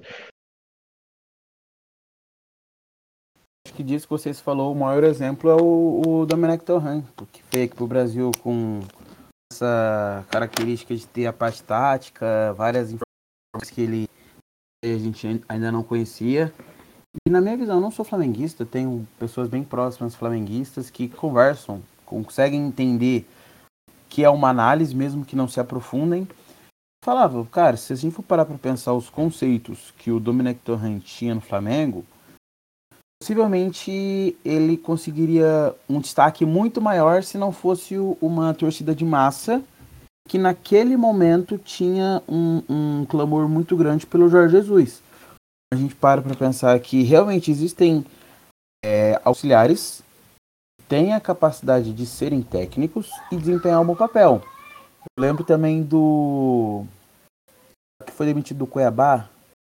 Acho que disso que vocês falou, o maior exemplo é o, o Domenech Torrent, que veio aqui pro Brasil com essa característica de ter a parte tática, várias informações que ele a gente ainda não conhecia. E na minha visão, eu não sou flamenguista, tenho pessoas bem próximas flamenguistas que conversam, conseguem entender que é uma análise, mesmo que não se aprofundem. Falava, cara, se a gente for parar para pensar os conceitos que o Domenech Torrent tinha no Flamengo, possivelmente ele conseguiria um destaque muito maior se não fosse uma torcida de massa que naquele momento tinha um, um clamor muito grande pelo Jorge Jesus. A gente para para pensar que realmente existem é, auxiliares que têm a capacidade de serem técnicos e desempenhar um bom papel. Eu lembro também do que foi demitido do Cuiabá,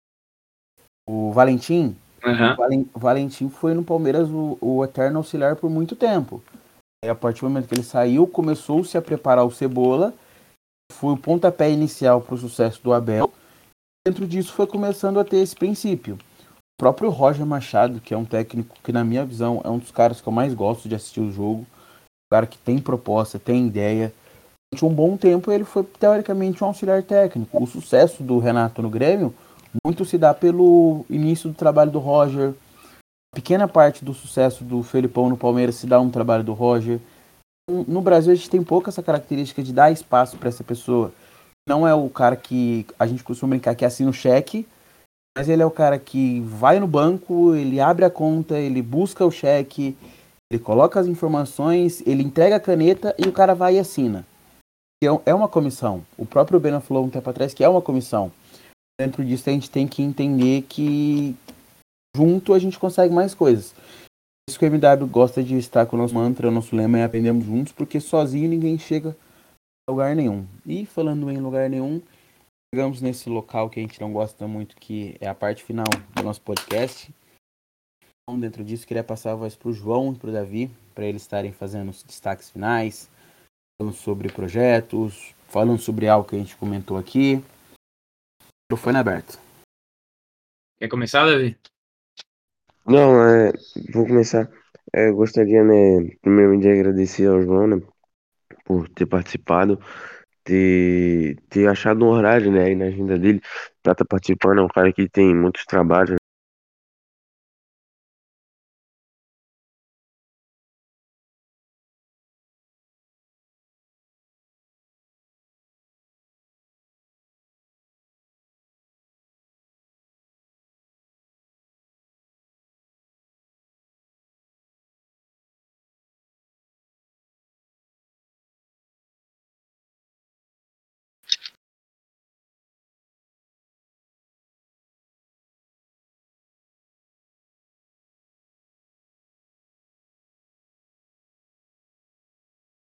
o Valentim. O Aham. Valen- Valentim foi no Palmeiras o, o eterno auxiliar por muito tempo. E a partir do momento que ele saiu, começou-se a preparar o Cebola, foi o pontapé inicial para o sucesso do Abel. Dentro disso foi começando a ter esse princípio. O próprio Roger Machado, que é um técnico que, na minha visão, é um dos caras que eu mais gosto de assistir o jogo, um cara que tem proposta, tem ideia. Durante um bom tempo ele foi, teoricamente, um auxiliar técnico. O sucesso do Renato no Grêmio muito se dá pelo início do trabalho do Roger. Pequena parte do sucesso do Felipão no Palmeiras se dá um trabalho do Roger. No Brasil a gente tem pouco essa característica de dar espaço para essa pessoa. Não é o cara que a gente costuma brincar que assina o cheque, mas ele é o cara que vai no banco, ele abre a conta, ele busca o cheque, ele coloca as informações, ele entrega a caneta e o cara vai e assina. É uma comissão. O próprio Bena falou um tempo atrás que é uma comissão. Dentro disso a gente tem que entender que junto a gente consegue mais coisas. Isso que o M W gosta de estar com o nosso mantra, o nosso lema é aprendemos juntos, porque sozinho ninguém chega a lugar nenhum. E falando em lugar nenhum, chegamos nesse local que a gente não gosta muito, que é a parte final do nosso podcast. Então, dentro disso, queria passar a voz para o João e para o Davi, para eles estarem fazendo os destaques finais, falando sobre projetos, falando sobre algo que a gente comentou aqui. O microfone aberto. Quer começar, Davi? Não, é, vou começar. É, eu gostaria, né, primeiramente de agradecer ao João, né, por ter participado, ter, ter achado um horário, né, aí na agenda dele pra estar participando. É um cara que tem muitos trabalhos,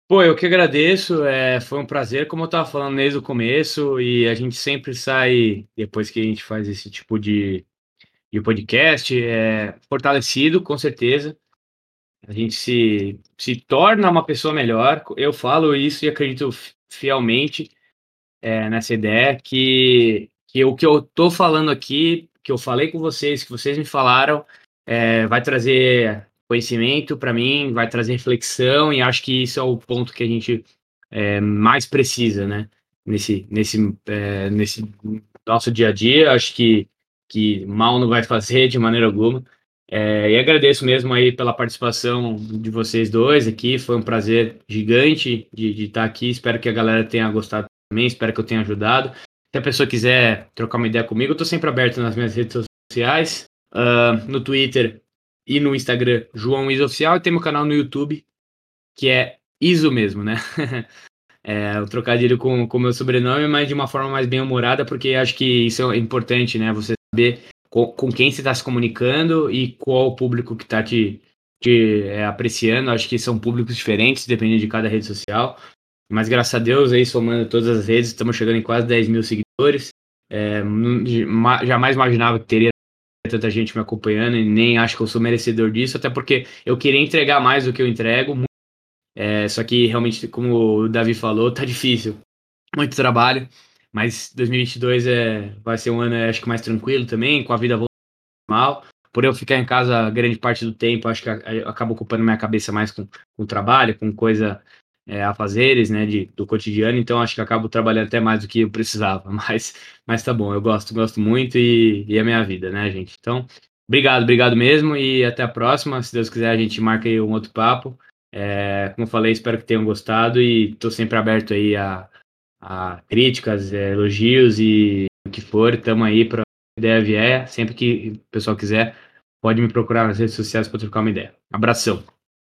Pô, eu que agradeço, é, foi um prazer, como eu estava falando desde o começo, e a gente sempre sai, depois que a gente faz esse tipo de, de podcast, é, fortalecido, com certeza. A gente se, se torna uma pessoa melhor. Eu falo isso e acredito fielmente é, nessa ideia que, que o que eu tô falando aqui, que eu falei com vocês, que vocês me falaram, é, vai trazer conhecimento para mim, vai trazer reflexão, e acho que isso é o ponto que a gente é, mais precisa, né? Nesse, nesse, é, nesse nosso dia a dia, acho que, que mal não vai fazer de maneira alguma. É, e agradeço mesmo aí pela participação de vocês dois aqui, foi um prazer gigante de, de estar aqui, espero que a galera tenha gostado também, espero que eu tenha ajudado. Se a pessoa quiser trocar uma ideia comigo, eu estou sempre aberto nas minhas redes sociais, uh, no Twitter e no Instagram, João Iso Oficial, e tem meu canal no YouTube, que é Iso mesmo, né? É, o trocadilho com o meu sobrenome, mas de uma forma mais bem-humorada, porque acho que isso é importante, né? Você saber com, com quem você está se comunicando e qual o público que está te, te é, apreciando. Acho que são públicos diferentes, dependendo de cada rede social. Mas graças a Deus, aí somando todas as redes, estamos chegando em quase dez mil seguidores. É, jamais imaginava que teria tanta gente me acompanhando e nem acho que eu sou merecedor disso, até porque eu queria entregar mais do que eu entrego. É, só que realmente, como o Davi falou, tá difícil. Muito trabalho, mas dois mil e vinte e dois é, vai ser um ano, acho que mais tranquilo também, com a vida voltando normal. Por eu ficar em casa grande parte do tempo, acho que eu acabo ocupando minha cabeça mais com, com trabalho, com coisa é, a fazeres, né, de, do cotidiano, então acho que eu acabo trabalhando até mais do que eu precisava, mas, mas tá bom, eu gosto, gosto muito e, e é minha vida, né, gente? Então, obrigado, obrigado mesmo e até a próxima, se Deus quiser a gente marca aí um outro papo. É, como eu falei, espero que tenham gostado e estou sempre aberto aí a, a críticas, é, elogios e o que for, estamos aí para ideia vier, sempre que o pessoal quiser, pode me procurar nas redes sociais para trocar uma ideia. Abração.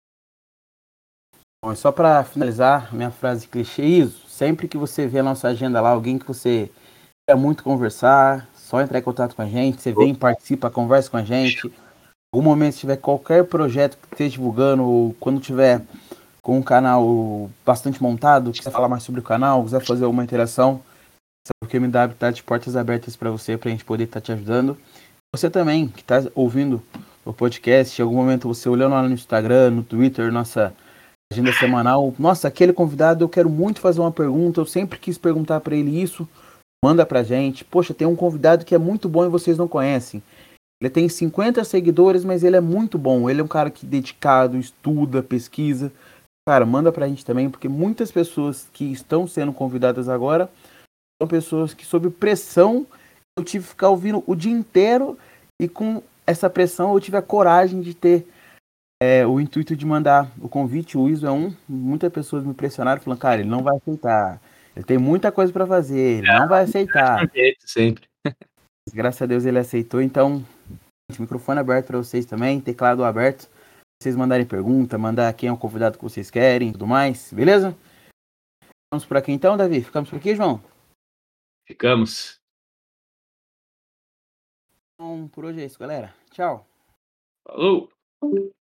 Bom, só para finalizar, minha frase clichê, isso, sempre que você vê a nossa agenda lá, alguém que você quer muito conversar, só entrar em contato com a gente, você vem, participa, conversa com a gente. Em algum momento, se tiver qualquer projeto que esteja divulgando, ou quando tiver com um canal bastante montado, quiser falar mais sobre o canal, quiser fazer alguma interação, sabe que o M W está de portas abertas para você, para a gente poder estar tá te ajudando. Você também, que está ouvindo o podcast, em algum momento você olhando lá no Instagram, no Twitter, nossa agenda semanal, nossa, aquele convidado, eu quero muito fazer uma pergunta, eu sempre quis perguntar para ele isso, manda pra gente. Poxa, tem um convidado que é muito bom e vocês não conhecem. Ele tem cinquenta seguidores, mas ele é muito bom. Ele é um cara que dedicado, estuda, pesquisa. Cara, manda pra gente também, porque muitas pessoas que estão sendo convidadas agora são pessoas que, sob pressão, eu tive que ficar ouvindo o dia inteiro e com essa pressão eu tive a coragem de ter é, o intuito de mandar o convite. O Iso é um. Muitas pessoas me pressionaram, falando, cara, ele não vai aceitar. Ele tem muita coisa para fazer, ele não vai aceitar. Sempre. Graças a Deus ele aceitou, então, microfone aberto para vocês também, teclado aberto. Vocês mandarem pergunta, mandar quem é o convidado que vocês querem e tudo mais, beleza? Ficamos por aqui então, Davi? Ficamos por aqui, João? Ficamos. Então, por hoje é isso, galera. Tchau. Falou!